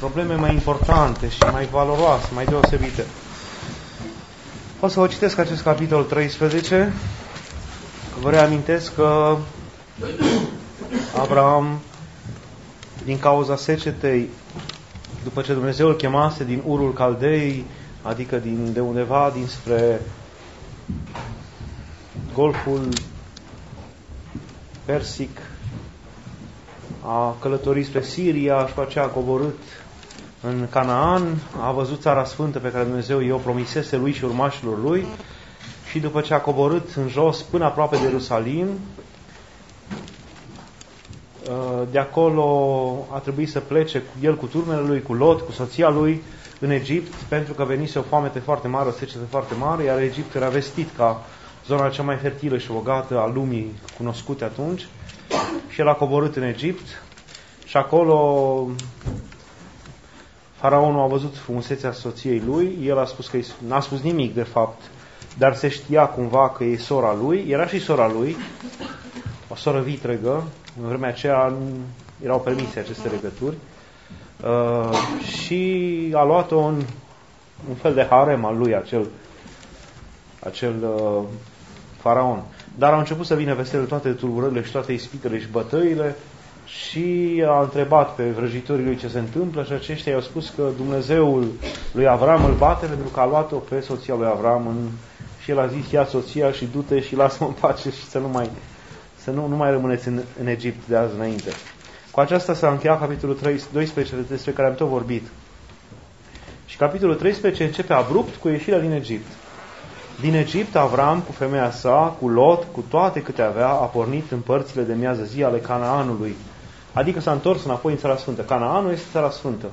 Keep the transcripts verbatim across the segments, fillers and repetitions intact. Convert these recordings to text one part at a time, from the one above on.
probleme mai importante și mai valoroase, mai deosebite. O să vă citesc acest capitol treisprezece. Vă reamintesc că Avram, din cauza secetei, după ce Dumnezeu îl chemase din Urul Caldei, adică din, de undeva dinspre Golful Persic, a călătorit spre Siria și pe aceea a coborât în Canaan, a văzut țara sfântă pe care Dumnezeu i-o promisese lui și urmașilor lui și după ce a coborât în jos până aproape de Ierusalim, de acolo a trebuit să plece cu el cu turmele lui, cu Lot, cu soția lui în Egipt, pentru că venise o foamete foarte mare, o secetă foarte mare, iar Egipt era vestit ca zona cea mai fertilă și bogată a lumii cunoscute atunci. Și el a coborât în Egipt și acolo faraonul a văzut frumusețea soției lui. El a spus că n-a spus nimic de fapt, dar se știa cumva că e sora lui. Era și sora lui, o soră vitregă. În vremea aceea erau permise aceste legături. Uh, și a luat-o în un fel de harem al lui, acel, acel uh, faraon. Dar au început să vină peste el toate tulburările și toate ispitele și bătăile și a întrebat pe vrăjitorii lui ce se întâmplă și aceștia i-au spus că Dumnezeul lui Avram îl bate pentru că a luat-o pe soția lui Avram în... și el a zis, ia soția și du-te și lasă-mă în pace și să nu mai, să nu, nu mai rămâneți în, în Egipt de azi înainte. Cu aceasta s-a încheiat capitolul doisprezece despre care am tot vorbit. Și capitolul treisprezece începe abrupt cu ieșirea din Egipt. Din Egipt, Avram, cu femeia sa, cu Lot, cu toate câte avea, a pornit în părțile de miază zi ale Canaanului. Adică s-a întors înapoi în Țara Sfântă. Canaanul este Țara Sfântă.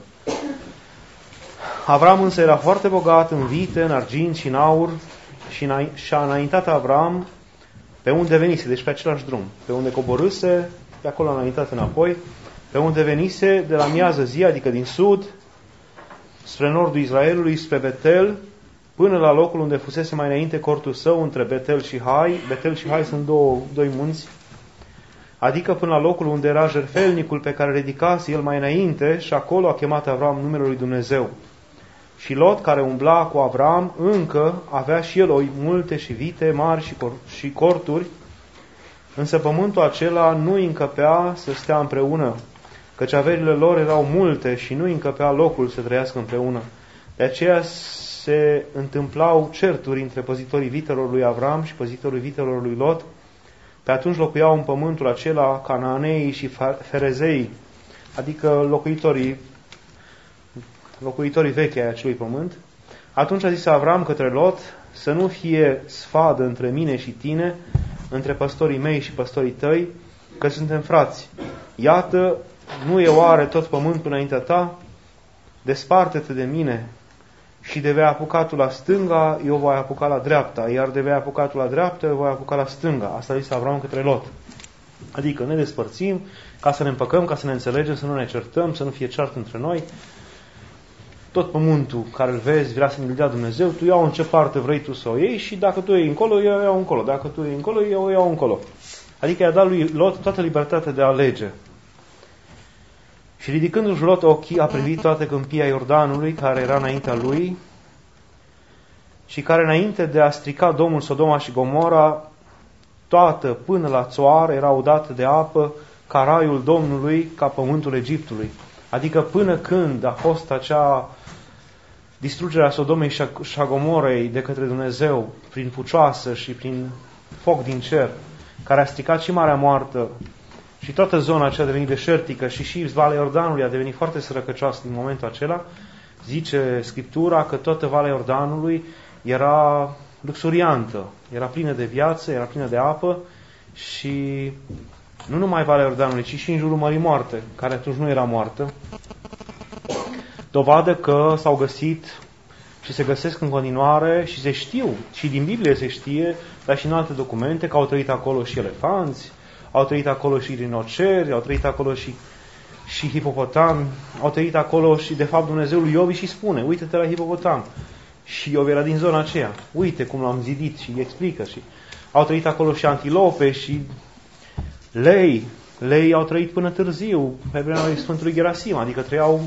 Avram însă era foarte bogat în vite, în argint și în aur și și-a înaintat Avram pe unde venise, deci pe același drum. Pe unde coborâse, pe acolo a înaintat înapoi, pe unde venise de la miază zi, adică din sud, spre nordul Israelului, spre Betel, până la locul unde fusese mai înainte cortul său între Betel și Hai. Betel și Hai sunt două, doi munți. Adică până la locul unde era jertfelnicul pe care ridicase el mai înainte și acolo a chemat Avram numele lui Dumnezeu. Și Lot, care umbla cu Avram, încă avea și el oi multe și vite mari și, cor- și corturi, însă pământul acela nu îi încăpea să stea împreună, căci averile lor erau multe și nu îi încăpea locul să trăiască împreună. De aceea se întâmplau certuri între păzitorii vitelor lui Avram și păzitorii vitelor lui Lot. Pe atunci locuiau în pământul acela Canaanei și Ferezei, adică locuitorii, locuitorii vechi ai acelui pământ. Atunci a zis Avram către Lot, să nu fie sfadă între mine și tine, între păstorii mei și păstorii tăi, că suntem frați. Iată, nu e oare tot pământul înaintea ta? Desparte-te de mine. Și de vei apuca tu la stânga, eu voi apuca la dreapta, iar de vei apuca tu la dreapta, eu voi apuca la stânga. Asta a zis Avram către Lot. Adică ne despărțim ca să ne împăcăm, ca să ne înțelegem, să nu ne certăm, să nu fie ceartă între noi. Tot pământul care îl vezi, vrea să ne-l dea Dumnezeu, tu iau în ce parte vrei tu să o iei și dacă tu iei încolo, eu iau încolo. Dacă tu iei încolo, eu iau încolo. Adică i-a dat lui Lot toată libertatea de a alege. Și ridicându-și Lot ochii, a privit toată câmpia Iordanului, care era înaintea lui, și care înainte de a strica Domnul Sodoma și Gomora, toată până la țoară era udată de apă, ca raiul Domnului, ca pământul Egiptului. Adică până când a fost acea distrugerea Sodomei și a Gomorei de către Dumnezeu, prin pucioasă și prin foc din cer, care a stricat și Marea Moartă, și toată zona aceea a devenit deșertică și și Valea Iordanului a devenit foarte sărăcăcioasă din momentul acela, zice Scriptura că toată Valea Iordanului era luxuriantă, era plină de viață, era plină de apă și nu numai Valea Iordanului, ci și în jurul Mării Moarte, care atunci nu era moartă. Dovadă că s-au găsit și se găsesc în continuare și se știu, și din Biblie se știe, dar și în alte documente, că au trăit acolo și elefanți, au trăit acolo și rinoceri, au trăit acolo și, și hipopotami, au trăit acolo și, de fapt, Dumnezeul lui Iov și spune, uite-te la hipopotam. Și Iov era din zona aceea. Uite cum l-am zidit și îi explică. Și au trăit acolo și antilope și lei. Lei au trăit până târziu, pe vremea lui Sfântului Gerasim, adică trăiau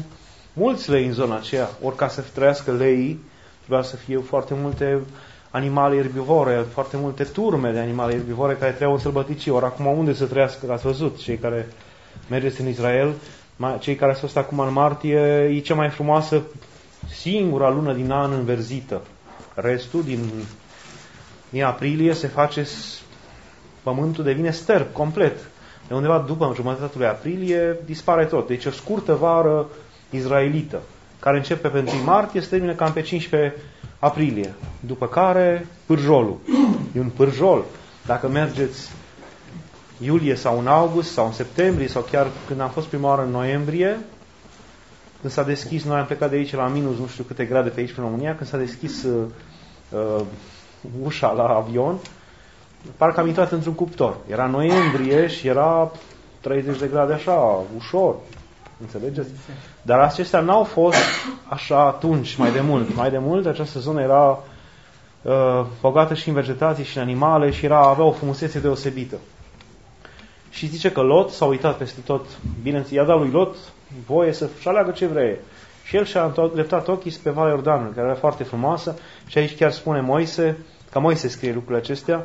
mulți lei în zona aceea, ori ca să trăiască leii, trebuia să fie foarte multe animale erbivore, foarte multe turme de animale erbivore care trăiau în sălbăticii. Ori acum unde să trăiască? Ați văzut, cei care mergeți în Israel, cei care s-au stat acum în martie, e cea mai frumoasă, singura lună din an înverzită. Restul, din, din aprilie, se face, pământul devine sterb, complet. De undeva după jumătatea lui aprilie, dispare tot. Deci o scurtă vară izraelită, care începe pe întâi martie, se termină cam pe cincisprezece aprilie. După care, pârjolul. E un pârjol. Dacă mergeți iulie sau în august sau în septembrie sau chiar când am fost prima oară în noiembrie, când s-a deschis, noi am plecat de aici la minus nu știu câte grade pe aici în România, când s-a deschis uh, uh, ușa la avion, parcă am intrat într-un cuptor. Era noiembrie și era treizeci de grade așa, ușor. Înțelegeți? Dar acestea n-au fost așa atunci, mai de mult. Mai de mult, această zonă era uh, bogată și în vegetație și în animale și era, avea o frumusețe deosebită. Și zice că Lot s-a uitat peste tot. Bine, i-a dat lui Lot voie să-și aleagă ce vrea. Și el și-a îndreptat ochii spre Valea Iordanului, care era foarte frumoasă. Și aici chiar spune Moise, ca Moise scrie lucrurile acestea,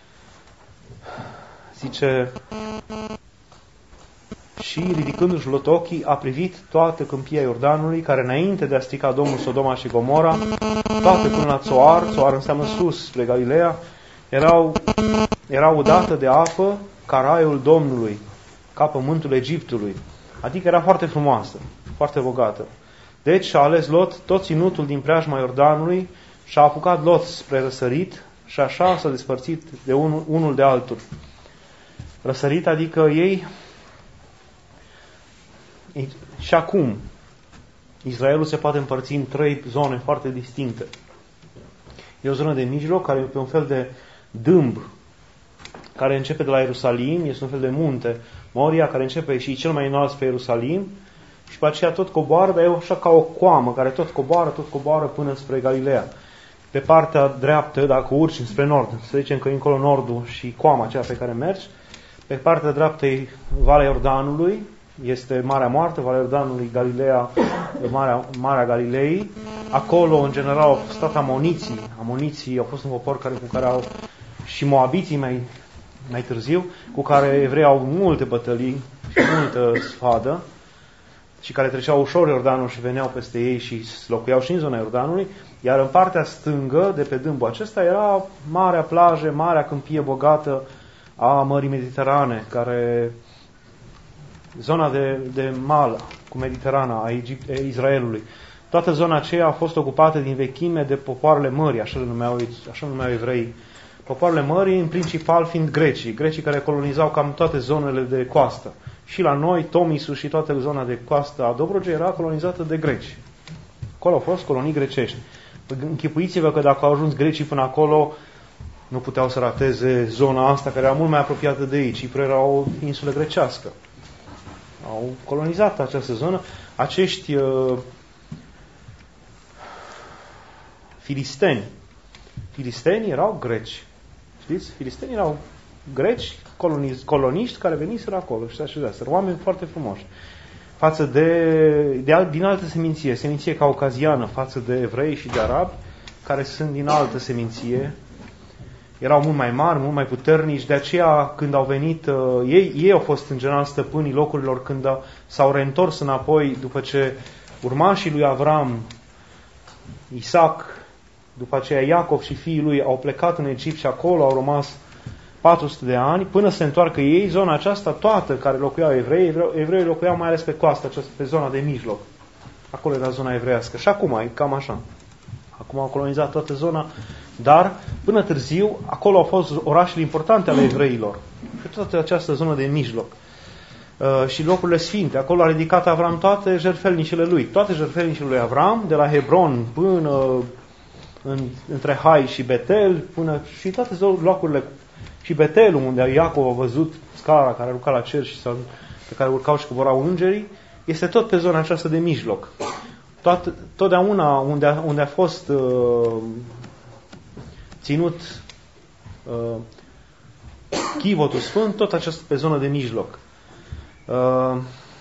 zice, și ridicându-și Lot ochii, a privit toată câmpia Iordanului, care înainte de a strica Domnul Sodoma și Gomora, toate până la Țoar, Țoar înseamnă sus, spre Galileea, erau, erau udată de apă ca raiul Domnului, ca pământul Egiptului. Adică era foarte frumoasă, foarte bogată. Deci și-a ales Lot tot ținutul din preajma Iordanului și-a apucat Lot spre răsărit și așa s-a despărțit de unul, unul de altul. Răsărit, adică ei... Și acum, Israelul se poate împărți în trei zone foarte distincte. E o zonă de mijloc, care e pe un fel de dâmb, care începe de la Ierusalim, este un fel de munte, Moria, care începe și cel mai înalt spre Ierusalim, și pe aceea tot coboară, dar e așa ca o coamă, care tot coboară, tot coboară până spre Galileea. Pe partea dreaptă, dacă urci spre nord, să zicem că e încolo nordul și coama aceea pe care mergi, pe partea dreaptă e Valea Iordanului, este Marea Moartă, Valea Iordanului, Galileea, Marea, Marea Galilei. Acolo, în general, au stat amoniții. Amoniții au fost un popor care, cu care au, și moabiții mai, mai târziu, cu care evrei au multe bătălii și multă sfadă, și care treceau ușor Iordanul și veneau peste ei și locuiau și în zona Iordanului, iar în partea stângă, de pe dâmbul acesta, era marea plajă, marea câmpie bogată a Mării Mediterane, care... zona de, de mală cu Mediterana a, Egipt, a Israelului. Toată zona aceea a fost ocupată din vechime de popoarele mării, așa le numeau, așa numeau evrei. Popoarele mării, în principal fiind grecii, grecii care colonizau cam toate zonele de coastă. Și la noi, Tomisul și toată zona de coastă a Dobrogei era colonizată de greci. Acolo au fost colonii grecești. Închipuiți-vă că dacă au ajuns grecii până acolo, nu puteau să rateze zona asta, care era mult mai apropiată de ei. Cipru era o insulă grecească. Au colonizat această zonă. Acești uh, filisteni. Filisteni erau greci. Știți? Filisteni erau greci, coloniz, coloniști care veniseră acolo și se așezaseră. Oameni foarte frumoși. Față de, de din altă seminție, seminție caucaziană, față de evrei și de arabi, care sunt din altă seminție, erau mult mai mari, mult mai puternici, de aceea când au venit, uh, ei, ei au fost în general stăpânii locurilor când a, s-au reîntors înapoi după ce urmașii lui Avram, Isaac, după aceea Iacov și fiii lui au plecat în Egipt și acolo au rămas patru sute de ani, până se întoarcă ei, zona aceasta toată care locuiau evrei, evrei, evrei locuiau mai ales pe coastă, aceasta, pe zona de mijloc. Acolo era zona evreiască. Și acum e cam așa. Acum au colonizat toată zona, dar până târziu, acolo au fost orașele importante ale evreilor. Și toată această zonă de mijloc. Uh, și locurile sfinte. Acolo a ridicat Avram toate jertfelnicile lui. Toate jertfelnicile lui Avram, de la Hebron până în, între Hai și Betel, până și toate locurile. Și Betelul, unde Iacov a văzut scara care urca la cer și pe care urcau și coborau îngerii, este tot pe zona aceasta de mijloc. Tot, totdeauna unde a, unde a fost uh, ținut uh, chivotul sfânt, tot aceasta pe zonă de mijloc. Uh,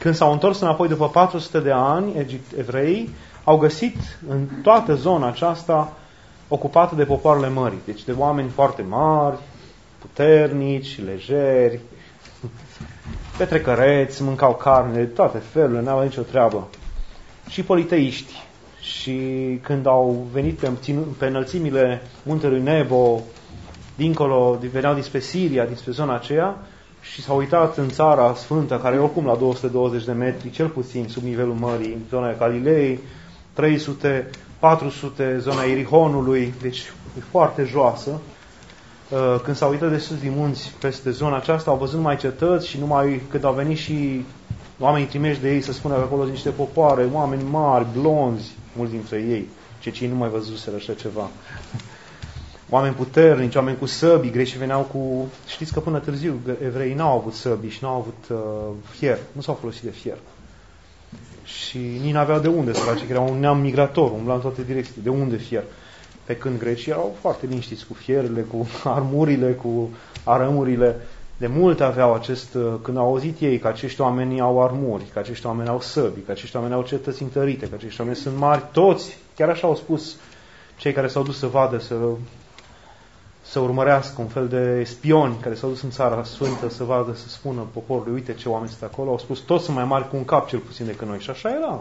când s-au întors înapoi după patru sute de ani, evreii au găsit în toată zona aceasta ocupată de popoarele mării. Deci de oameni foarte mari, puternici, lejeri, petrecăreți, mâncau carne, de toate felurile, n-aveau nicio treabă. Și politeiști. Și când au venit pe, pe înălțimile muntelui Nebo, dincolo, veneau dinspre Siria, dinspre zona aceea, și s-au uitat în țara sfântă, care e oricum la două sute douăzeci de metri, cel puțin sub nivelul mării, în zona Galilei, trei sute, patru sute, zona Irihonului, deci e foarte joasă. Când s-au uitat de sus din munți peste zona aceasta, au văzut numai cetăți și numai când au venit și oamenii trimeși de ei să spună că acolo sunt niște popoare, oameni mari, blonzi, mulți dintre ei, cei nu mai văzuseră așa ceva. Oameni puternici, oameni cu săbii, grecii veneau cu... Știți că până târziu evreii n-au avut săbii și n-au avut uh, fier, nu s-au folosit de fier. Și nici n-aveau de unde să face, că era un neam migrator, umbla în toate direcțiile, de unde fier. Pe când grecii erau foarte liniștiți cu fierele, cu armurile, cu arămurile. De mult aveau acest, când au auzit ei că acești oameni au armuri, că acești oameni au săbii, că acești oameni au cetăți întărite, că acești oameni sunt mari, toți, chiar așa au spus cei care s-au dus să vadă, să, să urmărească, un fel de spioni care s-au dus în țara sfântă să vadă, să spună poporului, uite ce oameni sunt acolo, au spus, toți sunt mai mari cu un cap cel puțin decât noi. Și așa era.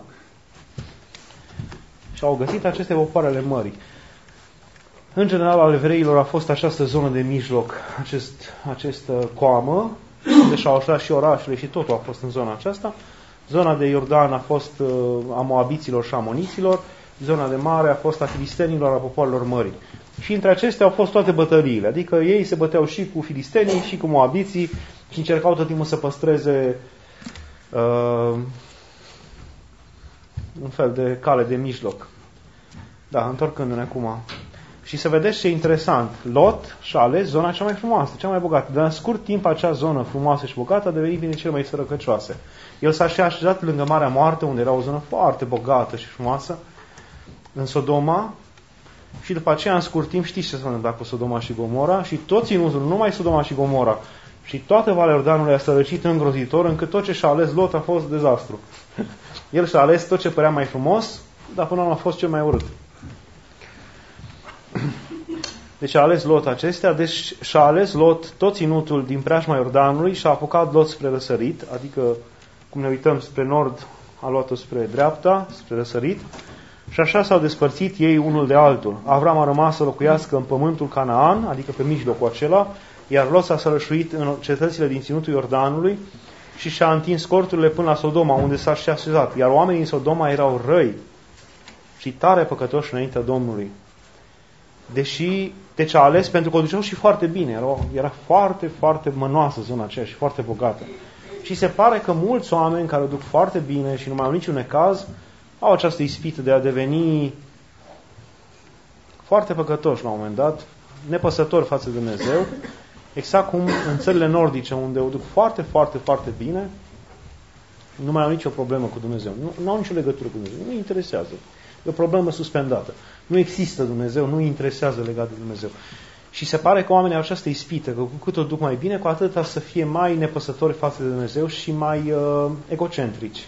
Și au găsit aceste popoare ale mării. În general, al evreilor a fost această zonă de mijloc, acest, această coamă, unde și-au așezat și orașele și totul a fost în zona aceasta. Zona de Iordan a fost uh, a moabiților și amoniților, zona de mare a fost a filistenilor, a popoarelor mării. Și între acestea au fost toate bătăliile, adică ei se băteau și cu filistenii și cu moabiții și încercau tot timpul să păstreze uh, un fel de cale de mijloc. Da, întorcându-ne acum. Și să vedeți ce interesant. Lot și-a ales zona cea mai frumoasă, cea mai bogată. Dar în scurt timp acea zonă frumoasă și bogată a devenit din cele mai sărăcăcioase. El s-a și așezat lângă Marea Moartă, unde era o zonă foarte bogată și frumoasă, în Sodoma, și după aceea, în scurt timp, știți ce s-a întâmplat cu Sodoma și Gomora? Și tot ținutul, nu numai Sodoma și Gomora, și toată Valea Iordanului a sărăcit îngrozitor, încât tot ce și-a ales Lot a fost dezastru. El și-a ales tot ce părea mai frumos, dar până la urmă a fost cel mai urât. Deci a ales Lot acestea, deci și-a ales Lot tot ținutul din preajma Iordanului și a apucat Lot spre răsărit, adică cum ne uităm spre nord, a luat-o spre dreapta, spre răsărit, și așa s-au despărțit ei unul de altul. Avram a rămas să locuiască în pământul Canaan, adică pe mijlocul acela, iar Lot s-a sărășuit în cetățile din ținutul Iordanului și și-a întins corturile până la Sodoma, unde s-a și așezat. Iar oamenii din Sodoma erau răi și tare păcătoși înaintea Domnului. Deși, deci a ales pentru că o duceau și foarte bine. Era, era foarte, foarte mănoasă zona aceea și foarte bogată. Și se pare că mulți oameni care o duc foarte bine și nu mai au niciun necaz, au această ispită de a deveni foarte păcătoși la un moment dat, nepăsători față de Dumnezeu, exact cum în țările nordice, unde o duc foarte, foarte, foarte bine, nu mai au nicio problemă cu Dumnezeu. Nu, nu au nicio legătură cu Dumnezeu. Nu îi interesează. E o problemă suspendată. Nu există Dumnezeu, nu îi interesează legat de Dumnezeu. Și se pare că oamenii au această ispită, că cu cât o duc mai bine, cu atâta să fie mai nepăsători față de Dumnezeu și mai uh, egocentrici.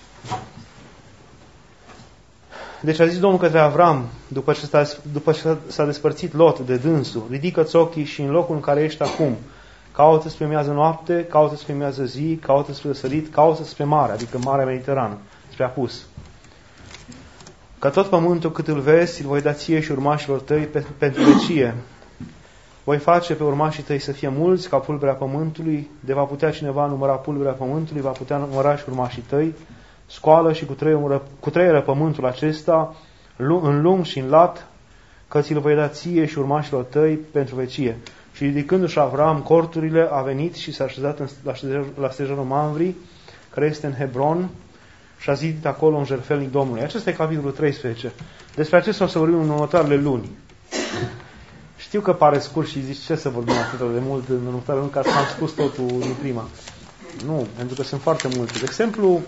Deci a zis Domnul către Avram, după ce, s-a, după ce s-a despărțit Lot de dânsul, ridică-ți ochii și în locul în care ești acum, caută spre miază noapte, caută spre miază zi, caută spre sărit, caută spre mare, adică Marea Mediterană, spre apus. Că tot pământul cât îl vezi, îl voi da ție și urmașilor tăi pe, pentru vecie. Voi face pe urmașii tăi să fie mulți ca pulberea pământului, de va putea cineva număra pulberea pământului, va putea număra și urmașii tăi. Scoală și cu trăieră pământul acesta, în lung și în lat, că ți-l voi da ție și urmașilor tăi pentru vecie. Și ridicându-și Avram corturile, a venit și s-a așezat la stejarul Mamre, care este în Hebron, și a zidit acolo un jertfelnic Domnului. Acesta e capitolul treisprezece. Despre acesta o să vorbim în următoarele luni. Știu că pare scurt și zici ce să vorbim atât de mult în următoarele luni, ca să am spus totul din prima. Nu, pentru că sunt foarte multe. De exemplu,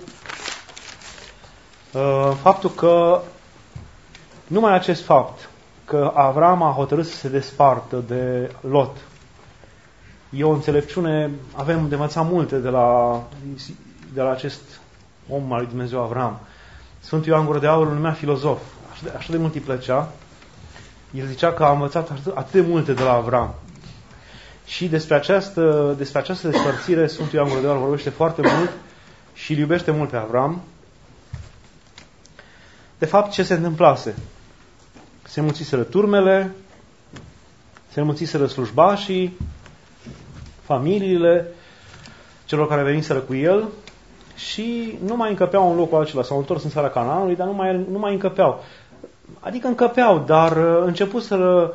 faptul că numai acest fapt că Avram a hotărât să se despartă de Lot e o înțelepciune, avem de învățat multe de la, de la acest omul al lui Dumnezeu Avram. Sfântul Ioan Gură de Aur îl numea filozof. Așa de, așa de mult îi plăcea. El zicea că a învățat atât, atât de multe de la Avram. Și despre această, despre această despărțire Sfântul Ioan Gură de Aur vorbește foarte mult și îl iubește mult pe Avram. De fapt, ce se întâmplase? Se mulțiseră turmele, se mulțiseră slujbașii, familiile celor care veniseră cu el și nu mai încăpeau în locul acela. S-au întors în țara Canaanului, dar nu mai, nu mai încăpeau. Adică încăpeau, dar începuseră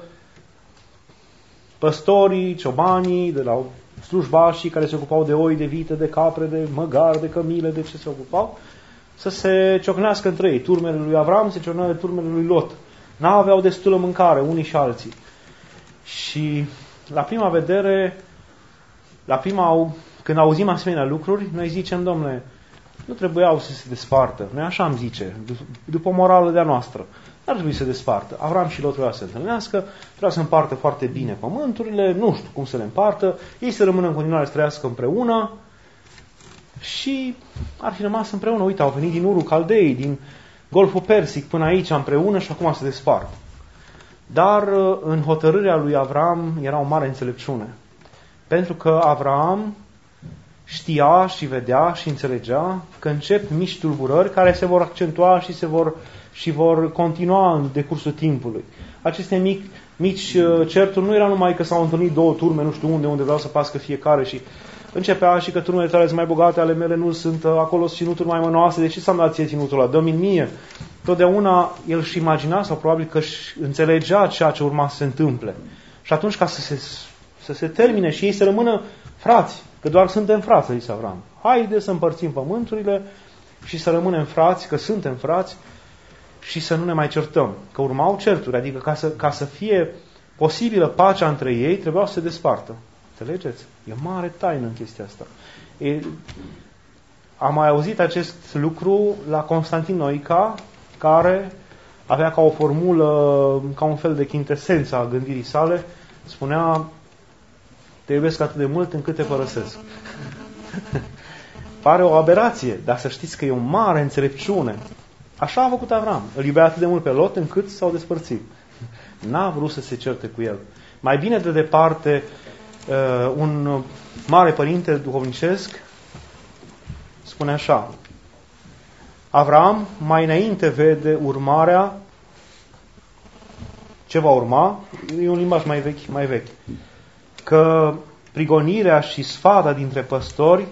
păstorii, ciobanii, de la slujbașii care se ocupau de oi, de vite, de capre, de măgari, de cămile, de ce se ocupau, să se ciocnească între ei. Turmele lui Avram se ciocneau de turmele lui Lot. N-aveau destulă mâncare, unii și alții. Și la prima vedere, la prima, când auzim asemenea lucruri, noi zicem, domnule, nu trebuiau să se despartă. Noi așa am zice, după morală de-a noastră. N-ar trebui să se despartă. Avram și Lot trebuia să se întâlnească, trebuia să împartă foarte bine pământurile, nu știu cum să le împartă, ei să rămână în continuare să trăiască împreună și ar fi rămas împreună. Uite, au venit din Urul Caldei, din Golful Persic până aici împreună și acum se despart. Dar în hotărârea lui Avram era o mare înțelepciune. Pentru că Avram știa și vedea și înțelegea că încep mici tulburări care se vor accentua și se vor, și vor continua în decursul timpului. Aceste mici, mici certuri nu erau numai că s-au întâlnit două turme, nu știu unde, unde vreau să pască fiecare și începea și că turmele tale sunt mai bogate, ale mele nu sunt, acolo sunt ținuturi mai mănoase, de ce să-mi dați ție ținutul ăla? Dă-mi mie. Totdeauna el își imagina sau probabil că își înțelegea ceea ce urma să se întâmple. Și atunci ca să se, să se termine și ei să rămână frați, că doar suntem frați, zis Avram. Haide să împărțim pământurile și să rămânem frați, că suntem frați și să nu ne mai certăm. Că urmau certuri, adică ca să, ca să fie posibilă pacea între ei, trebuiau să se despartă. Înțelegeți? E mare taină în chestia asta. E, am mai auzit acest lucru la Constantin Noica, care avea ca o formulă, ca un fel de chintesență a gândirii sale, spunea: te iubesc atât de mult încât te părăsesc. Pare o aberație, dar să știți că e o mare înțelepciune. Așa a făcut Avram. Îl iubea atât de mult pe Lot încât s-au despărțit. N-a vrut să se certe cu el. Mai bine de departe, un mare părinte duhovnicesc spune așa: Avram mai înainte vede urmarea, ce va urma, e un limbaj mai vechi, mai vechi, că prigonirea și sfada dintre păstori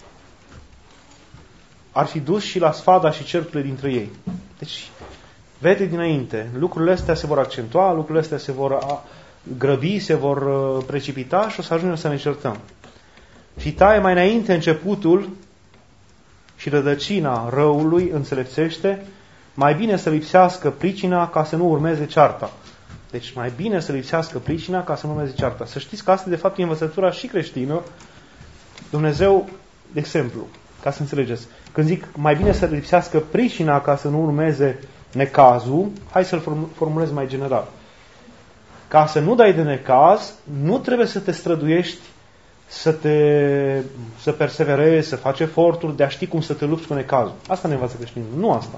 ar fi dus și la sfada și certurile dintre ei. Deci, vede dinainte, lucrurile astea se vor accentua, lucrurile astea se vor grăbi, se vor precipita și o să ajungem să ne certăm. Și taie mai înainte începutul și rădăcina răului înțelepțește, mai bine să lipsească pricina ca să nu urmeze cearta. Deci mai bine să lipsească pricina ca să nu urmeze cearta. Să știți că asta de fapt e învățătura și creștină. Dumnezeu, de exemplu, ca să înțelegeți, când zic mai bine să lipsească pricina ca să nu urmeze necazul, hai să-l formulez mai general. Ca să nu dai de necaz, nu trebuie să te străduiești să te să perseverezi, să faci eforturi de a ști cum să te lupți cu necazul. Asta ne învață creștinul, nu asta.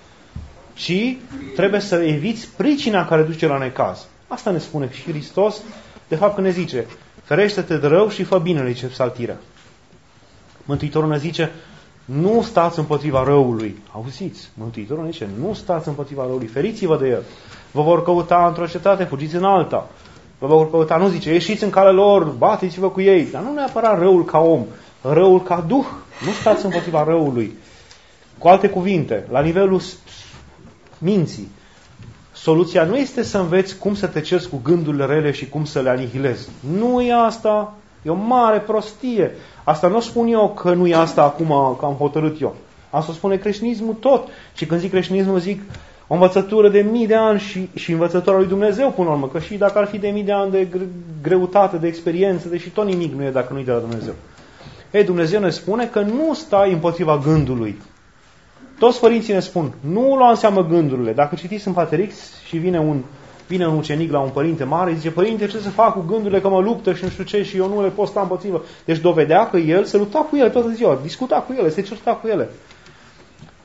Ci trebuie să eviți pricina care duce la necaz. Asta ne spune și Hristos, de fapt când ne zice: ferește-te de rău și fă binele, zice psaltirea. Mântuitorul ne zice: nu stați împotriva răului. Auziți? Mântuitorul ne zice: nu stați împotriva răului, feriți-vă de el. Vă vor căuta într-o cetate, fugiți în alta. Vă vor căuta, nu zice, ieșiți în calea lor, bateți-vă cu ei. Dar nu neapărat răul ca om, răul ca duh. Nu stați împotriva răului. Cu alte cuvinte, la nivelul minții, soluția nu este să înveți cum să te ceri cu gândurile rele și cum să le anihilezi. Nu e asta. E o mare prostie. Asta nu spun eu că nu e asta acum, că am hotărât eu. Asta spune creștinismul tot. Și când zic creștinismul, zic o învățătură de mii de ani și, și învățătura lui Dumnezeu până la urmă. Că și dacă ar fi de mii de ani de greutate, de experiență, deși tot nimic nu e dacă nu e de la Dumnezeu. Ei, Dumnezeu ne spune că nu stai împotriva gândului. Toți părinții ne spun: nu lua în seamă gândurile. Dacă citiți în Paterix și vine un, vine un ucenic la un părinte mare, zice: părinte, ce să fac cu gândurile că mă luptă și nu știu ce și eu nu le pot sta împotrivă. Deci dovedea că el se lupta cu ele toată ziua, discuta cu ele, se certa cu ele.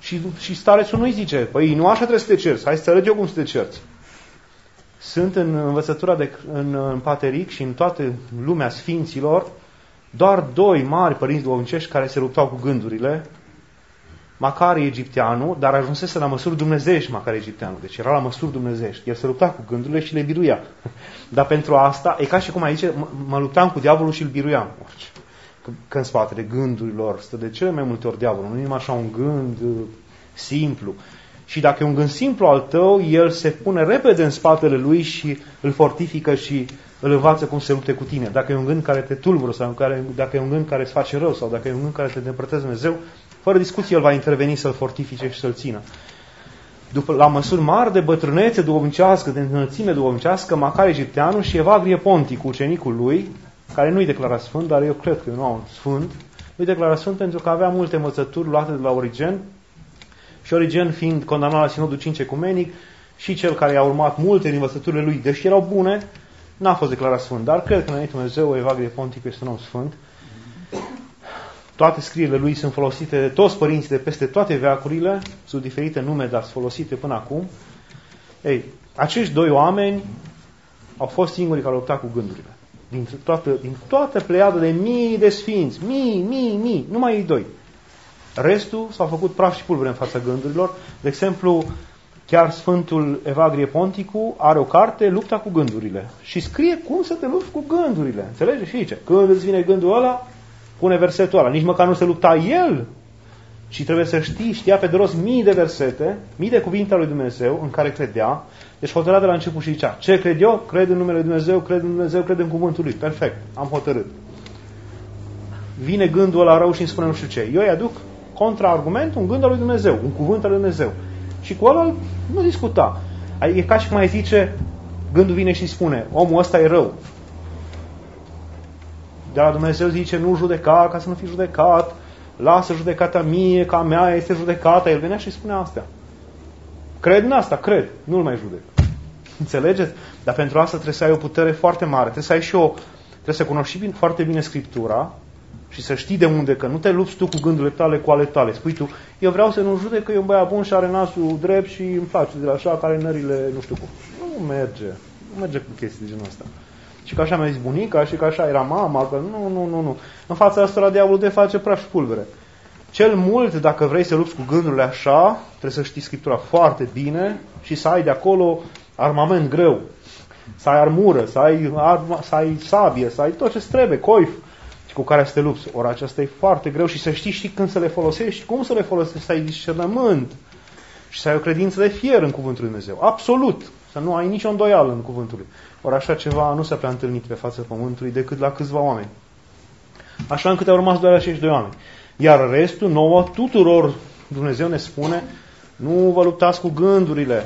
Și, și starețul nu-i zice, păi nu așa trebuie să te cerți, hai să te arăt eu cum să te cerți. Sunt în învățătura de, în, în Pateric și în toată lumea sfinților doar doi mari părinți duhovnicești care se luptau cu gândurile. Macari egipteanul, dar ajunsese la măsuri dumnezeiești Macari egipteanul. Deci era la măsuri dumnezeiești. El se lupta cu gândurile și le biruia. Dar pentru asta, e ca și cum aici, mă luptam cu diavolul și îl biruiam. Că în spatele gândurilor stă de cele mai multe ori diavolul. Nu e numai așa un gând simplu. Și dacă e un gând simplu al tău, el se pune repede în spatele lui și îl fortifică și îl învață cum să se lupte cu tine. Dacă e un gând care te tulbură, sau dacă e un gând care îți face rău, sau dacă e un gând care te îndepărtează Dumnezeu, fără discuție el va interveni să-l fortifice și să-l țină. După, la măsuri mari de bătrânețe duhovnicească, de înălțime duhovnicească, Macari egipteanul și Evagrie Pontic, ucenicul lui, care nu-i declara sfânt, dar eu cred că e un sfânt, nu-i declara sfânt pentru că avea multe învățături luate de la Origen, și Origen fiind condamnat la Sinodul cinci ecumenic, și cel care i-a urmat multe din învățăturile lui, deși erau bune, n-a fost declarat sfânt. Dar cred că înainte Dumnezeu, Evagrie Pontic este un om sfânt. Toate scrierile lui sunt folosite de toți părinții de peste toate veacurile, sub diferite nume, dar sunt folosite până acum. Ei, acești doi oameni au fost singurii care au luptat cu gândurile. Din toată, din toată pleiadă de mii de sfinți, mii, mii, mii, numai ei doi. Restul s-au făcut praf și pulbere în fața gândurilor. De exemplu, chiar Sfântul Evagrie Ponticu are o carte, Lupta cu gândurile. Și scrie cum să te lupți cu gândurile. Înțelegi? Și zice, când îți vine gândul ăla, pune versetul ăla. Nici măcar nu se lupta el, ci trebuie să știi, știa pe de rost mii de versete, mii de cuvinte ale lui Dumnezeu în care credea. Deci hotărea de la început și zicea, ce cred eu? Cred în numele lui Dumnezeu, cred în Dumnezeu, cred în cuvântul lui. Perfect, am hotărât. Vine gândul ăla rău și îmi spune nu știu ce. Eu îi aduc contraargument, un gând al lui Dumnezeu, un cuvânt al lui Dumnezeu. Și cu ăla nu discuta. E ca și cum ai zice, gândul vine și spune, omul ăsta e rău. De la Dumnezeu zice, nu judeca ca să nu fii judecat, lasă judecata mie, ca mea este judecata. El venea și spunea astea. Cred în asta, cred, nu-l mai judec. Înțelegeți? Dar pentru asta trebuie să ai o putere foarte mare, trebuie să ai și o, trebuie să cunoști bine, foarte bine Scriptura și să știi de unde, că nu te lupți tu cu gândurile tale, cu ale tale. Spui tu, eu vreau să nu judec că e un băiat bun și are nasul drept și îmi place de la așa, care nările, nu știu cum. Nu merge, nu merge cu chestii de genul ăsta. Și că așa mi-a zis bunica, și că așa era mama, că nu, nu, nu, nu. În fața asta la diavolul de face praf și pulbere. Cel mult, dacă vrei să lupți cu gândurile așa, trebuie să știi Scriptura foarte bine și să ai de acolo armament greu. Să ai armură, să ai, arma, să ai sabie, să ai tot ce trebuie, coif, și cu care să te lupți. Ori aceasta e foarte greu și să știi, știi când să le folosești și cum să le folosești, să ai discernământ și să ai o credință de fier în cuvântul lui Dumnezeu. Absolut! Să nu ai nicio îndoială în cuvântul lui. Ori așa ceva nu s-a prea întâlnit pe fața pământului decât la câțiva oameni. Așa încât au rămas doar acești doi oameni. Iar restul, nouă, tuturor, Dumnezeu ne spune, nu vă luptați cu gândurile.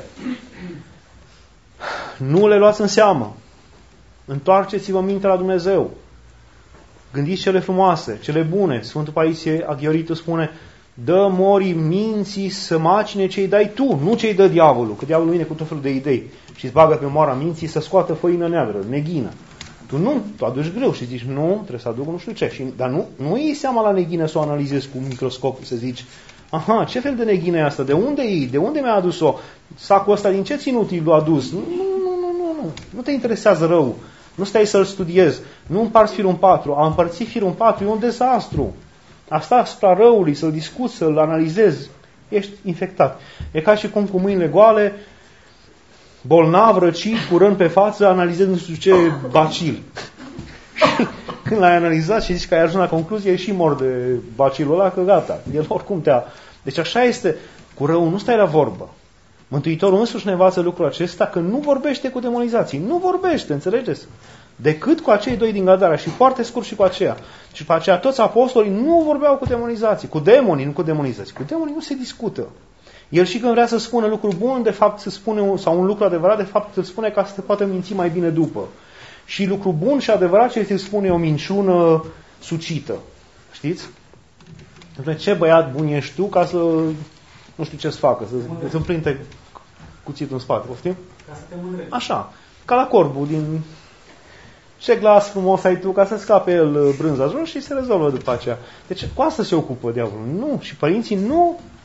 Nu le luați în seamă. Întoarceți-vă mintea la Dumnezeu. Gândiți cele frumoase, cele bune. Sfântul Paisie Aghioritu spune, dă morii minții să macine ce-i dai tu, nu ce-i dă diavolul. Că diavolul vine cu tot felul de idei și îți bagă pe moara minții să scoată făină neagră, neghină. Tu nu, tu aduci greu și zici, nu, trebuie să aduc nu știu ce. Și, dar nu, nu iei seama la neghină să o analizezi cu microscop, să zici, aha, ce fel de neghină e asta? De unde e? De unde mi-a adus-o? Sacul ăsta din ce ținut l-a adus? Nu, nu, nu, nu, nu. Nu te interesează rău. Nu stai să-l studiezi. Nu împarți firul în patru. A împărți firul în patru e un dezastru. A sta asupra răului, să-l discuți, să-l analizezi, ești infectat. E ca și cum cu mâinile goale, bolnav, răcit, cu răni pe față, analizezi nu știu ce bacil. Când l-ai analizat și zici că ai ajuns la concluzie, ești și mor de bacilul ăla, că gata. El oricum te-a... Deci așa este. Cu rău nu stai la vorbă. Mântuitorul însuși ne învață lucrul acesta, că nu vorbește cu demonizații. Nu vorbește, înțelegeți? Decât cu acei doi din Gadara și foarte scurt și cu aceea. Și pe aceea toți apostolii nu vorbeau cu demonizații, cu demonii, nu cu demonizații. Cu demonii nu se discută. El și când vrea să spună lucruri bune, de fapt se spune, sau un lucru adevărat, de fapt îl spune ca să te poată minți mai bine după. Și lucru bun și adevărat ce îți spune o minciună sucită. Știți? Ce băiat bun ești tu ca să nu știu ce să facă, să îți împrinte cuțitul în spate, poftim? Ca să te mândrești. Așa, ca la corbul din... Ce glas frumos ai tu ca să scape el brânza jos și se rezolvă după aceea. Deci cu asta se ocupă diavolul. Nu. Și părinții nu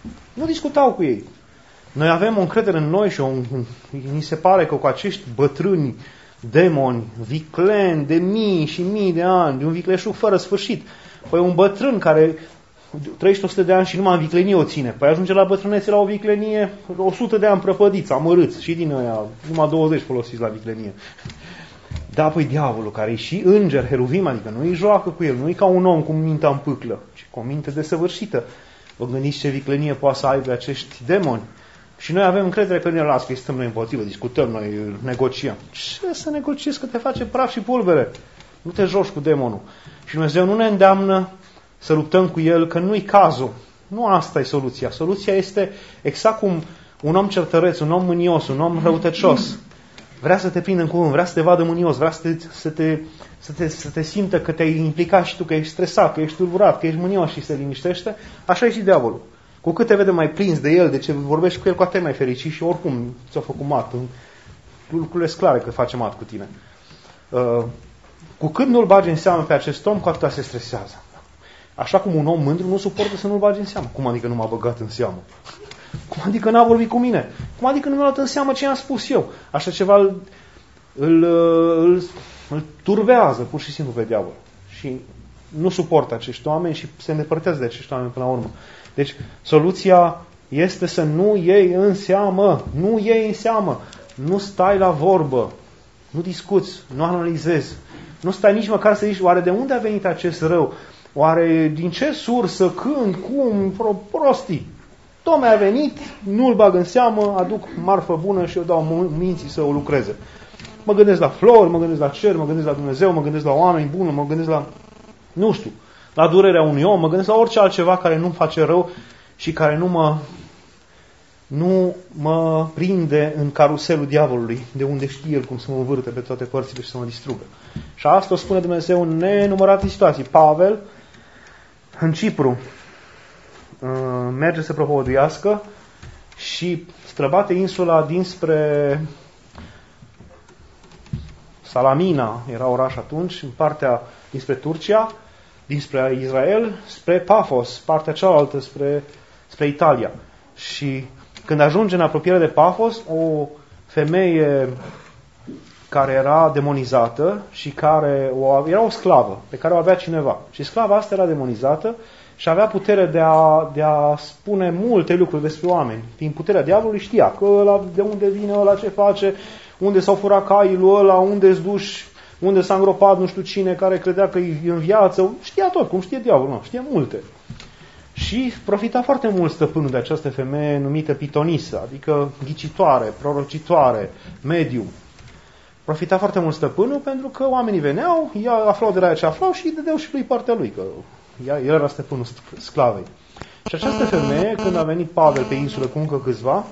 Nu discutau cu ei. Noi avem o încredere în noi și o, ni se pare că cu acești bătrâni demoni, vicleni de mii și mii de ani, de un vicleșug fără sfârșit. Păi un bătrân care trăiește o sută de ani și numai în viclenie o ține. Păi ajunge la bătrânețe la o viclenie o sută de ani prăpădiți, amărâți. Și din ăia, numai douăzeci folosiți la viclenie. Da, păi diavolul, care e și înger, heruvim, adică nu îi joacă cu el, nu e ca un om cu mintea în pâclă, ci cu o minte desăvârșită. Vă gândiți ce viclenie poate să aibă acești demoni? Și noi avem încredere că ne las, că stăm noi împotrivă, discutăm, noi negociem. Ce să negociezi, că te face praf și pulbere? Nu te joci cu demonul. Și Dumnezeu nu ne îndeamnă să luptăm cu el, că nu-i cazul. Nu asta e soluția. Soluția este exact cum un om certăreț, un om mânios, un om răutăcios vrea să te prindă în cuvânt, vrea să te vadă mânios, vrea să te, să te, să te, să te simtă că te-ai implicat și tu, că ești stresat, că ești tulburat, că ești mânios și se liniștește. Așa e și diavolul. Cu cât te vede mai prins de el, de ce vorbești cu el, cu atât mai fericit și oricum ți-a făcut mat. Lucrurile sunt clare că face mat cu tine. Uh, cu cât nu-l bagi în seamă pe acest om, cu atâta se stresează. Așa cum un om mândru nu suportă să nu-l bagi în seamă. Cum adică nu m-a băgat în seamă? Cum adică n-a vorbit cu mine? Cum adică nu mi-a luat în seamă ce i-am spus eu? Așa ceva îl, îl, îl, îl turbează pur și simplu pe diavol. Și nu suportă acești oameni și se îndepărtează de acești oameni până la urmă. Deci, soluția este să nu iei în seamă, nu iei în seamă, nu stai la vorbă, nu discuți, nu analizezi, nu stai nici măcar să zici, oare de unde a venit acest rău? Oare din ce sursă, când, cum, prostii? Tocmai a venit, nu-l bag în seamă, aduc marfă bună și eu dau minții să o lucreze. Mă gândesc la flori, mă gândesc la cer, mă gândesc la Dumnezeu, mă gândesc la oameni buni, mă gândesc la, nu știu, la durerea unui om, mă gândesc la orice altceva care nu-mi face rău și care nu mă, nu mă prinde în caruselul diavolului, de unde știe el cum să mă învârte pe toate părțile și să mă distrugă. Și asta o spune Dumnezeu în nenumărate situații. Pavel, în Cipru, merge să propovăduiască și străbate insula dinspre Salamina, era oraș atunci, în partea dinspre Turcia, dinspre Israel, spre Pafos, partea cealaltă, spre, spre Italia. Și când ajunge în apropiere de Pafos, o femeie care era demonizată și care o, era o sclavă, pe care o avea cineva. Și sclava asta era demonizată și avea putere de a, de a spune multe lucruri despre oameni. Din puterea diavolului știa că ăla, de unde vine ăla, ce face, unde s-au furat cailul ăla, unde-s duși, unde s-a îngropat nu știu cine, care credea că e în viață. Știa tot, cum știe diavolul, nu, știa multe. Și profita foarte mult stăpânul de această femeie numită pitonisă, adică ghicitoare, prorocitoare, medium. Profita foarte mult stăpânul pentru că oamenii veneau, ea aflau de la ea ce aflau și îi dădeau și lui partea lui, că el era stăpânul sclavei. Și această femeie, când a venit Pavel pe insulă cu încă câțiva,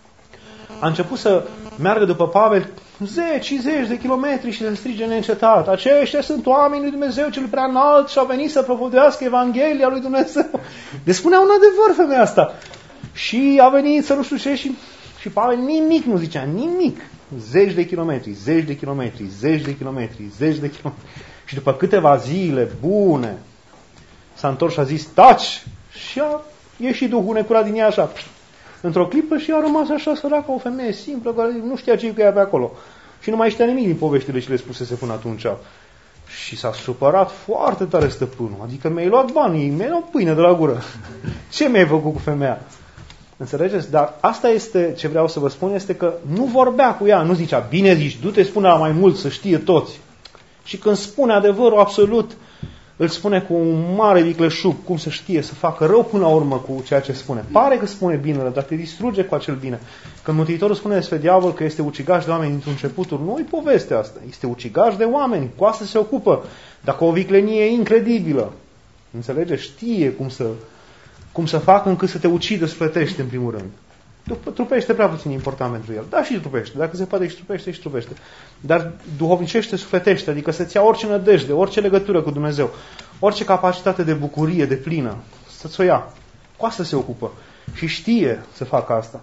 a început să meargă după Pavel zeci și zeci de kilometri și să strige neîncetat: aceștia sunt oamenii lui Dumnezeu cel prea înalt și au venit să propovăduiască Evanghelia lui Dumnezeu. Deci spunea un adevăr femeia asta. Și a venit să nu știu ce și, și Pavel nimic nu zicea, nimic. Zeci de kilometri, zeci de kilometri, zeci de kilometri, zeci de kilometri. Și după câteva zile bune s-a întors și a zis: taci! Și a ieșit Duhul necurat din ea așa, într-o clipă, și a rămas așa săracă, o femeie simplă, care nu știa ce cu ea pe acolo. Și nu mai știa nimic din poveștile ce le spusese până atunci. Și s-a supărat foarte tare stăpânul. Adică mi-ai luat banii, mi-ai luat pâine de la gură. Ce mi-ai făcut cu femeia? Înțelegeți? Dar asta este ce vreau să vă spun, este că nu vorbea cu ea, nu zicea: bine zici, du-te, spune la mai mult, să știe toți. Și când spune adevărul absolut, îl spune cu un mare vicleșug, cum să știe să facă rău până la urmă cu ceea ce spune. Pare că spune binele, dar te distruge cu acel bine. Când Mântuitorul spune despre diavol că este ucigaș de oameni dintr-un începutul, nu-i povestea asta. Este ucigaș de oameni, cu asta se ocupă. Dacă o viclenie incredibilă, înțelege? Știe cum să, cum să facă încât să te ucidă, să plătește în primul rând. Trupește prea puțin important pentru el. Da, și trupește. Dacă se poate, și trupește, și trupește. Dar duhovnicește, sufletește, adică să-ți ia orice nădejde, orice legătură cu Dumnezeu, orice capacitate de bucurie, de plină, să-ți o ia. Cu asta se ocupă. Și știe să facă asta.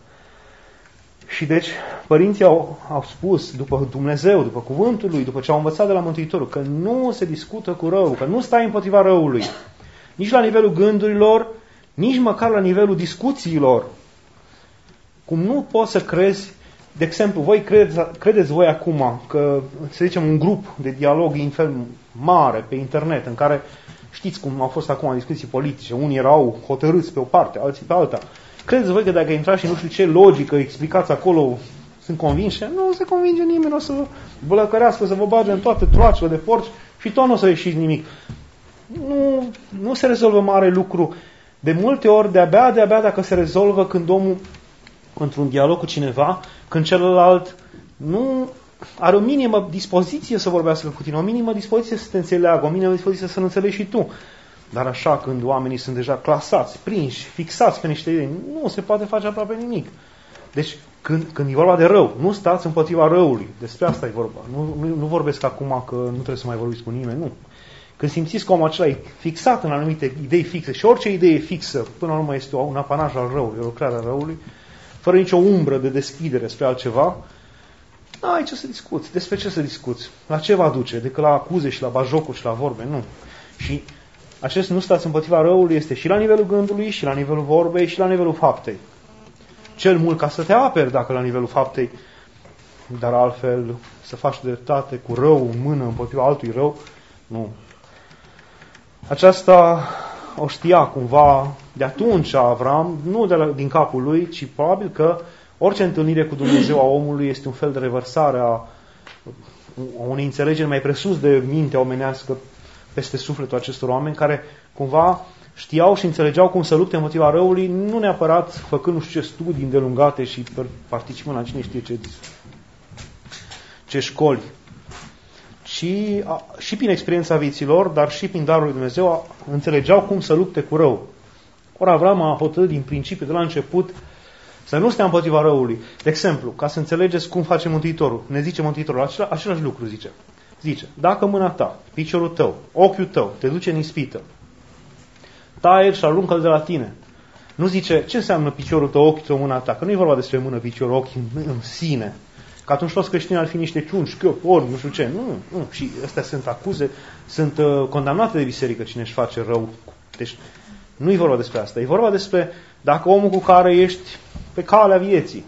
Și deci, părinții au, au spus, după Dumnezeu, după cuvântul lui, după ce au învățat de la Mântuitorul, că nu se discută cu rău, că nu stai împotriva răului. Nici la nivelul gândurilor, Nici măcar la nivelul discuțiilor. Cum nu poți să crezi, de exemplu, voi credeți, credeți voi acum că, să zicem, un grup de dialog în fel mare pe internet, în care știți cum au fost acum discuții politice, unii erau hotărâți pe o parte, alții pe alta. Credeți voi că dacă intrați și nu știu ce logică explicați acolo, sunt convinși? Nu se convinge nimeni, o să vă blăcărească, să vă bage în toate troacele de porci și tot nu o să ieșiți nimic. Nu, nu se rezolvă mare lucru. De multe ori, de-abia, de-abia dacă se rezolvă când omul, într-un dialog cu cineva, când celălalt nu are o minimă dispoziție să vorbească cu tine, o minimă dispoziție să te înțeleagă, o minimă dispoziție să nu înțelegi și tu. Dar așa, când oamenii sunt deja clasați, prinși, fixați pe niște idei, nu se poate face aproape nimic. Deci, când, când e vorba de rău, nu stați împotriva răului. Despre asta e vorba. Nu, nu, nu vorbesc acum că nu trebuie să mai vorbiți cu nimeni, nu. Când simțiți că omul acela e fixat în anumite idei fixe și orice idee fixă, până la urmă este un apanaj al răului, o lucrare a răului, fără nicio umbră de deschidere spre altceva, n-ai ce să discuți. Despre ce să discuți? La ce va duce? Decât la acuze și la bajocuri și la vorbe? Nu. Și acest nu stați împotriva răului este și la nivelul gândului, și la nivelul vorbei, și la nivelul faptei. Cel mult ca să te aperi dacă la nivelul faptei, dar altfel să faci dreptate cu rău în mână împotriva altui rău, nu. Aceasta o știa cumva de atunci Avram, nu de la, din capul lui, ci probabil că orice întâlnire cu Dumnezeu a omului este un fel de revărsare a unei înțelegeri mai presus de mintea omenească peste sufletul acestor oameni care cumva știau și înțelegeau cum să lupte împotriva răului, nu neapărat făcând nu știu ce studii îndelungate și participând la cine știe ce, ce școli, ci a, și prin experiența vieților, dar și prin darul lui Dumnezeu a, înțelegeau cum să lupte cu rău. Ori Avram a hotărât din principiu, de la început, să nu stea împotriva răului. De exemplu, ca să înțelegeți cum face Mântuitorul, ne zice Mântuitorul, acela, același lucru zice. Zice, dacă mâna ta, piciorul tău, ochiul tău te duce în ispită, taie-l și aruncă-l de la tine. Nu zice ce înseamnă piciorul tău, ochiul tău, mâna ta, că nu e vorba despre mână, picior, ochi în, în sine. Că atunci toți creștinii ar fi niște ciuni, șchiop, ori, nu știu ce. Nu, nu. Și astea sunt acuze, sunt uh, condamnate de biserică cine își face rău. Deci nu e vorba despre asta. E vorba despre dacă omul cu care ești pe calea vieții,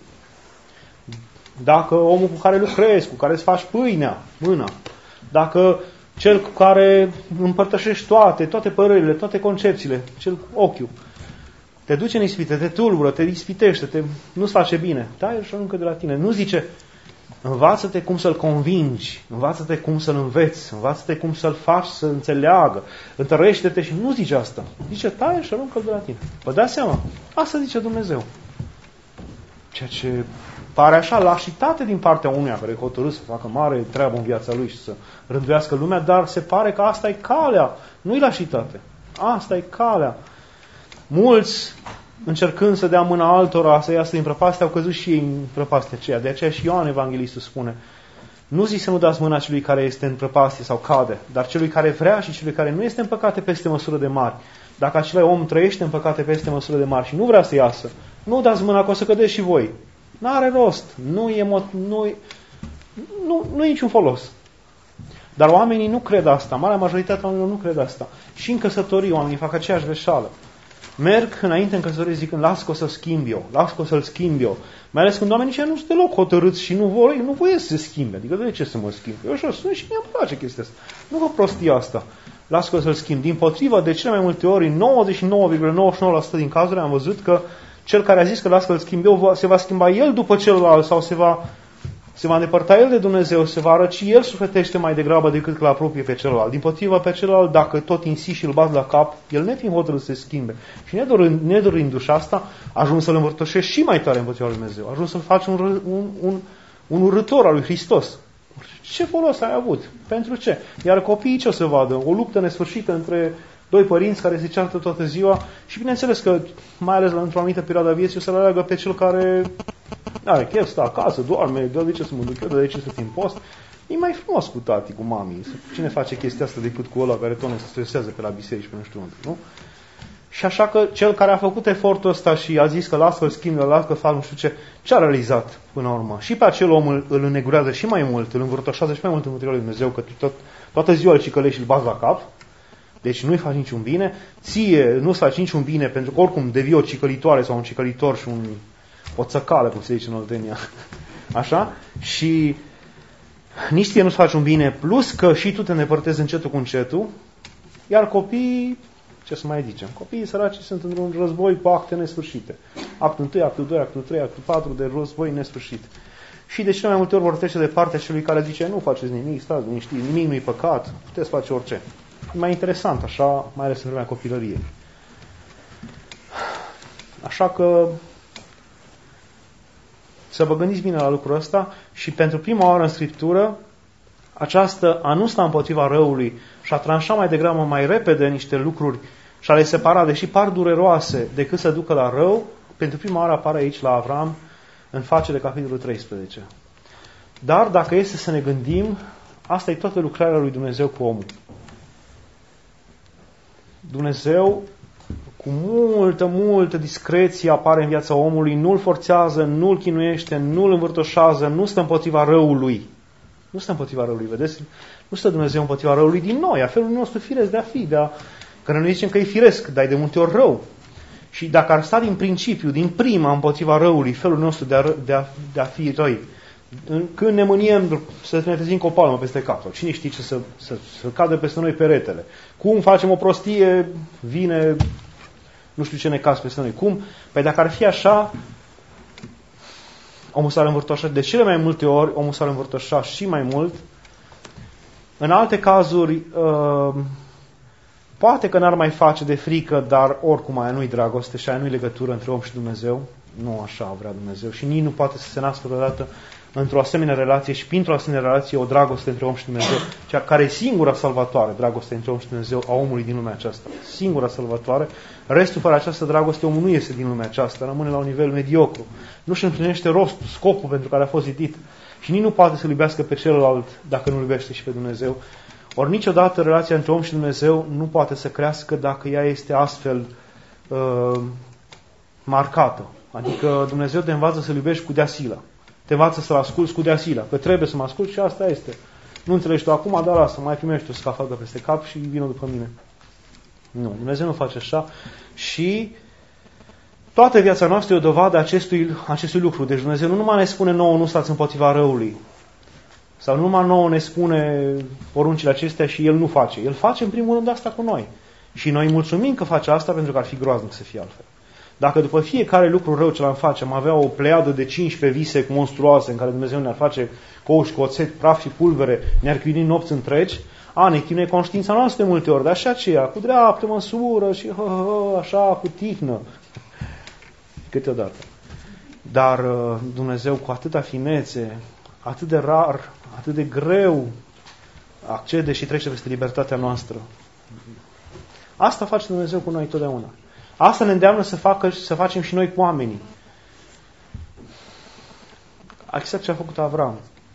dacă omul cu care lucrezi, cu care îți faci pâinea, mâna, dacă cel cu care împărtășești toate, toate părerile, toate concepțiile, cel cu ochiul, te duce în ispită, te tulbură, te ispitește, te, nu-ți face bine, dai și aruncă de la tine. Nu zice, învață-te cum să-l convingi, învață-te cum să-l înveți, învață-te cum să-l faci să înțeleagă, întărește-te și nu zice asta. Zice, taie și aruncă-l de la tine. Vă dați seama? Asta zice Dumnezeu. Ceea ce pare așa lașitate din partea unuia care e hotărât să facă mare treabă în viața lui și să rânduiască lumea, dar se pare că asta e calea, nu-i lașitate. Asta e calea. Mulți, încercând să dea mâna altora să iasă din prăpastie, au căzut și ei în prăpastia aceea. De aceea și Ioan Evanghelistul spune, nu zic să nu dați mâna celui care este în prăpastie sau cade, dar celui care vrea și celui care nu este în păcate peste măsură de mari. Dacă acela om trăiește în păcate peste măsură de mari și nu vrea să iasă, nu dați mâna că o să cădeți și voi. N-are rost. Nu e, nu, e, nu, nu e niciun folos. Dar oamenii nu cred asta. Marea majoritate oamenilor nu cred asta. Și în căsătorie oamenii fac aceeași greșeală. Merg înainte în căsătorie zicând, las că o să-l schimb eu, las că o să-l schimb eu. Mai ales când oamenii nu sunt deloc hotărâți și nu vor, nu voie să se schimbe. Adică de ce să mă schimb? Eu așa sunt și mi-am place chestia asta. Nu vă prostia asta. Las că o să-l schimb. Din potrivă, de cele mai multe ori, în nouăzeci și nouă virgulă nouăzeci și nouă la sută din cazurile am văzut că cel care a zis că las că îl schimb eu, se va schimba el după celălalt sau se va, se va îndepărta el de Dumnezeu, se va răci el sufletește mai degrabă decât că îl apropie pe celălalt. Din potrivă, pe celălalt, dacă tot insisti și îl bați la cap, el nefiind hotărât să se schimbe. Și nedorindu-și asta, ajung să-l învârtoșești și mai tare împotriva lui Dumnezeu. Ajung să-l faci un, un, un, un urător al lui Hristos. Ce folos ai avut? Pentru ce? Iar copiii ce o să vadă? O luptă nesfârșită între doi părinți care se ceartă toată ziua și bineînțeles că, mai ales într-o anumită perioadă a vieții, o să-l aleagă pe cel care are chef, stă acasă, doarme, de ce să mă duc eu, de ce să țin post. E mai frumos cu tati, cu mami. Cine face chestia asta decât cu ăla care tot ne stresează pe la biserici, pe nu știu unde, nu? Și așa că cel care a făcut efortul ăsta și a zis că lasă că-l schimb, lasă că fac nu știu ce, ce a realizat până la urmă? Și pe acel om îl, îl înnegurează și mai mult, îl învârtoșează și mai mult în mântuirea lui Dumnezeu, că tot, toată ziua îl cicălești și îl bați la cap. Deci nu-i faci niciun bine, ție nu-ți faci niciun bine, pentru că oricum devii o cicălitoare sau un cicălitor și un, o țăcală, cum se zice în Oltenia. Așa? Și nici ție nu-ți faci un bine, plus că și tu te îndepărtezi încetul cu încetul, iar copiii, ce să mai zicem, copiii săraci sunt într-un război cu acte nesfârșite. Actul unu, actul doi, actul trei, actul patru de război nesfârșit. Și de cele mai multe ori vor trece de partea celui care zice nu faceți nimic, stați liniștiți, nimic nu-i păcat, puteți face orice. E mai interesant, așa, mai ales în vremea copilăriei. Așa că să vă gândiți bine la lucrul ăsta și pentru prima oară în Scriptură această a nu sta împotriva răului și a tranșa mai degrabă mai repede niște lucruri și a le separa, deși par dureroase, decât să ducă la rău, pentru prima oară apare aici la Avram în Facere, capitolul treisprezece. Dar dacă este să ne gândim, asta e toată lucrarea lui Dumnezeu cu omul. Dumnezeu, cu multă, multă discreție apare în viața omului, nu-l forțează, nu-l chinuiește, nu-l învârtoșează, nu stă împotriva răului. Nu stă împotriva răului, vedeți? Nu stă Dumnezeu împotriva răului din noi, a felul nostru firesc de a fi, de a... că noi zicem că e firesc, dar e de multe ori rău. Și dacă ar sta din principiu, din prima împotriva răului, felul nostru de a, de a, de a fi răi, când ne mâniem să ne trezim cu o palmă peste cap, sau cine știe ce să, să, să cadă peste noi peretele, cum facem o prostie, vine nu știu ce necaz peste noi. Cum? Păi dacă ar fi așa, omul s-ar învârtoșa, de cele mai multe ori omul s-ar învârtoșa și mai mult. În alte cazuri uh, poate că n-ar mai face de frică, dar oricum aia nu-i dragoste și aia nu-i legătură între om și Dumnezeu. Nu așa vrea Dumnezeu și nici nu poate să se nască vreodată într-o asemenea relație și printr-o asemenea relație o dragoste între om și Dumnezeu, cea care e singura salvatoare, dragoste între om și Dumnezeu a omului din lumea aceasta. Singura salvatoare. Restul fără această dragoste, omul nu iese din lumea aceasta, rămâne la un nivel mediocru. Nu-și împlinește rostul, scopul pentru care a fost zidit. Și nici nu poate să-l iubească pe celălalt dacă nu-l iubește și pe Dumnezeu. Ori niciodată relația între om și Dumnezeu nu poate să crească dacă ea este astfel uh, marcată. Adică Dumnezeu te învață să-L iubești cu deasila. Te învață să-L asculți cu deasila. Că trebuie să mă asculți și asta este. Nu înțelegi tu acum, dar lasă, mai primești o scafalcă peste cap și vină după mine. Nu, Dumnezeu nu face așa. Și toată viața noastră e o dovadă acestui, acestui lucru. Deci Dumnezeu nu numai ne spune nouă, nu stați împotriva răului. Sau nu numai nouă ne spune poruncile acestea și El nu face. El face în primul rând asta cu noi. Și noi mulțumim că face asta pentru că ar fi groaznic să fie altfel. Dacă după fiecare lucru rău ce l-am face am avea o pleiadă de cincisprezece vise monstruoase în care Dumnezeu ne-ar face coși, coțet, praf și pulbere, ne-ar chini nopți întregi, a, ne chinuie conștiința noastră de multe ori, dar și aceea, cu dreaptă măsură și hă, hă, așa, cu tihnă. Câteodată. Dar Dumnezeu cu atâta finețe, atât de rar, atât de greu accede și trece peste libertatea noastră. Asta face Dumnezeu cu noi totdeauna. Asta ne îndeamnă să, facă, să facem și noi cu oamenii. Exact ce a făcut Avram.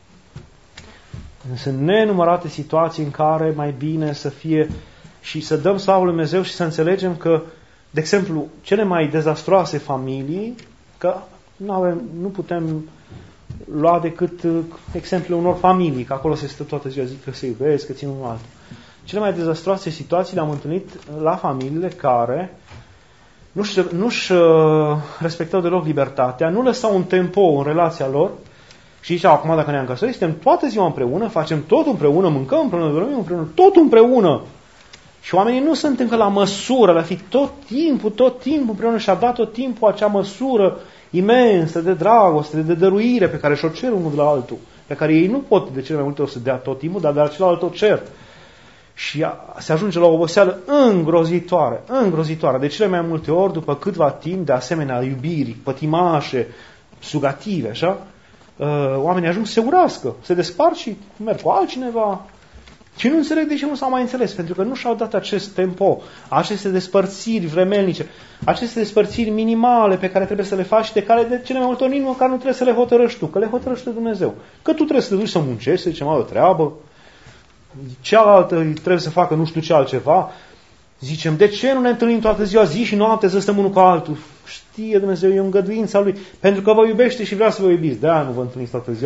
Sunt nenumărate situații în care mai bine să fie și să dăm slavă lui Dumnezeu și să înțelegem că, de exemplu, cele mai dezastroase familii, că nu, avem, nu putem lua decât exemplul unor familii, că acolo se stă toată ziua, zic că se iubesc, că țin unul altul. Cele mai dezastroase situații le-am întâlnit la familiile care nu-și, nu-și respectau deloc libertatea, nu lăsau un tempo în relația lor și ziceau, acum dacă ne-am căsătorit, suntem toată ziua împreună, facem tot împreună, mâncăm împreună, dormim împreună, tot împreună. Și oamenii nu sunt încă la măsură, la fi tot timpul, tot timpul împreună și a dat tot timpul acea măsură imensă de dragoste, de dăruire pe care și-o cer unul de la altul, pe care ei nu pot de cele mai multe ori să dea tot timpul, dar de la celălalt o cer. Și se ajunge la o oboseală îngrozitoare, îngrozitoare. De cele mai multe ori, după câtva timp de asemenea iubiri, pătimașe, sugative, așa, oamenii ajung să se urască, se despart și merg cu altcineva. Și nu înțeleg de ce nu s-au mai înțeles, pentru că nu și-au dat acest tempo, aceste despărțiri vremelnice, aceste despărțiri minimale pe care trebuie să le faci și de care de cele mai multe ori nici măcar nu trebuie să le hotărăști tu, că le hotărăște Dumnezeu. Că tu trebuie să te duci să muncești, să zici, mă, o treabă, cealaltă trebuie să facă nu știu ce altceva. Zicem, de ce nu ne întâlnim toată ziua, zi și noapte să stăm unul cu altul? Știe Dumnezeu, e îngăduința Lui, pentru că vă iubește și vrea să vă iubiți. De-aia nu vă întâlniți toată ziua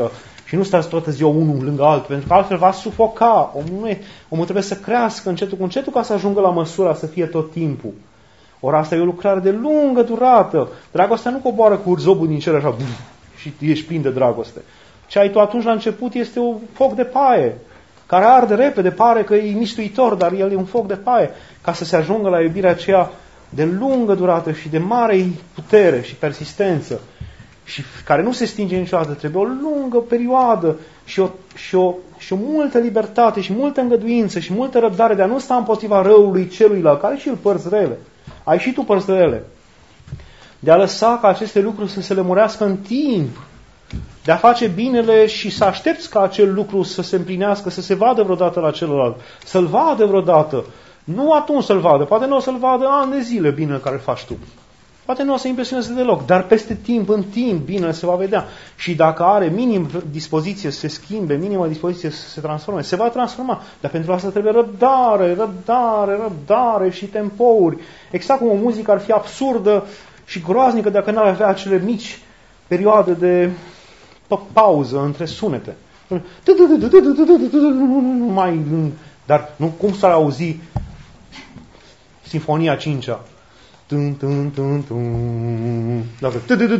Și nu stați toată ziua unul lângă altul, pentru că altfel va sufoca. Omul, nu e, omul trebuie să crească încetul cu încetul ca să ajungă la măsura să fie tot timpul. Ori asta e o lucrare de lungă durată. Dragostea nu coboară cu urzobul din cer așa și ești plin de dragoste. Ce ai tu atunci la început este un foc de paie, care arde repede, pare că e mistuitor, dar el e un foc de paie, ca să se ajungă la iubirea aceea de lungă durată și de mare putere și persistență, și care nu se stinge niciodată. Trebuie o lungă perioadă și o, și, o, și o multă libertate și multă îngăduință și multă răbdare de a nu sta împotriva răului celuilalt, care și îl părți rele. Ai și tu părți rele. De a lăsa ca aceste lucruri să se lămurească în timp, de a face binele și să aștepți ca acel lucru să se împlinească, să se vadă vreodată la celălalt, să-l vadă vreodată. Nu atunci să-l vadă, poate nu o să-l vadă ani de zile binele care îl faci tu. Poate nu o să impresioneze deloc, dar peste timp, în timp, binele se va vedea. Și dacă are minim dispoziție să se schimbe, minimă dispoziție să se transforme, se va transforma. Dar pentru asta trebuie răbdare, răbdare, răbdare și tempouri. Exact cum o muzică ar fi absurdă și groaznică dacă n-ar avea acele mici perioade de pauză între sunete. Mai, dar nu cum s-ar auzi Sinfonia a cincea. Tum, tum, tum, tum. Dacă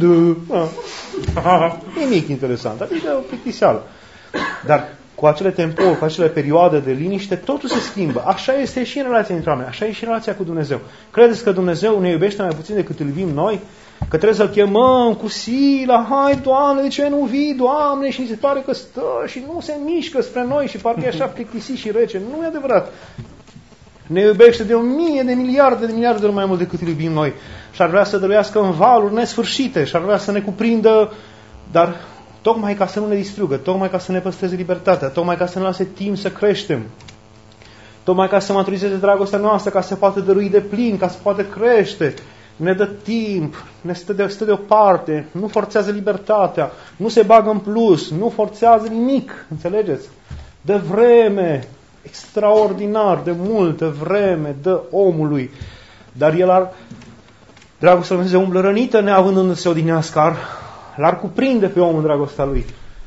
nimic interesant, adică o plictiseală. Dar cu acele tempouri, cu acele perioade de liniște, totul se schimbă. Așa este și în relația dintre oameni, așa e și în relația cu Dumnezeu. Credeți că Dumnezeu ne iubește mai puțin decât îl iubim noi? Că trebuie să-L chemăm cu sila, hai, Doamne, de ce nu vii, Doamne? Și ni se pare că stă și nu se mișcă spre noi și parcă e așa plictisit și rece. Nu e adevărat. Ne iubește de o mie de miliarde de miliarde de ori mai mult decât îl iubim noi. Și ar vrea să dăruiască în valuri nesfârșite și ar vrea să ne cuprindă, dar tocmai ca să nu ne distrugă, tocmai ca să ne păstreze libertatea, tocmai ca să ne lase timp să creștem, tocmai ca să maturizeze dragostea noastră, ca să se poată dărui de plin, ca să poată crește, ne dă timp, ne stă, de, stă deoparte, nu forțează libertatea, nu se bagă în plus, nu forțează nimic, înțelegeți? Dă vreme, extraordinar, de multă vreme, dă omului, dar el ar, dragostea lui Dumnezeu umblă rănită, neavând unde se odihnească, ar, l-ar cuprinde pe omul dragostea lui.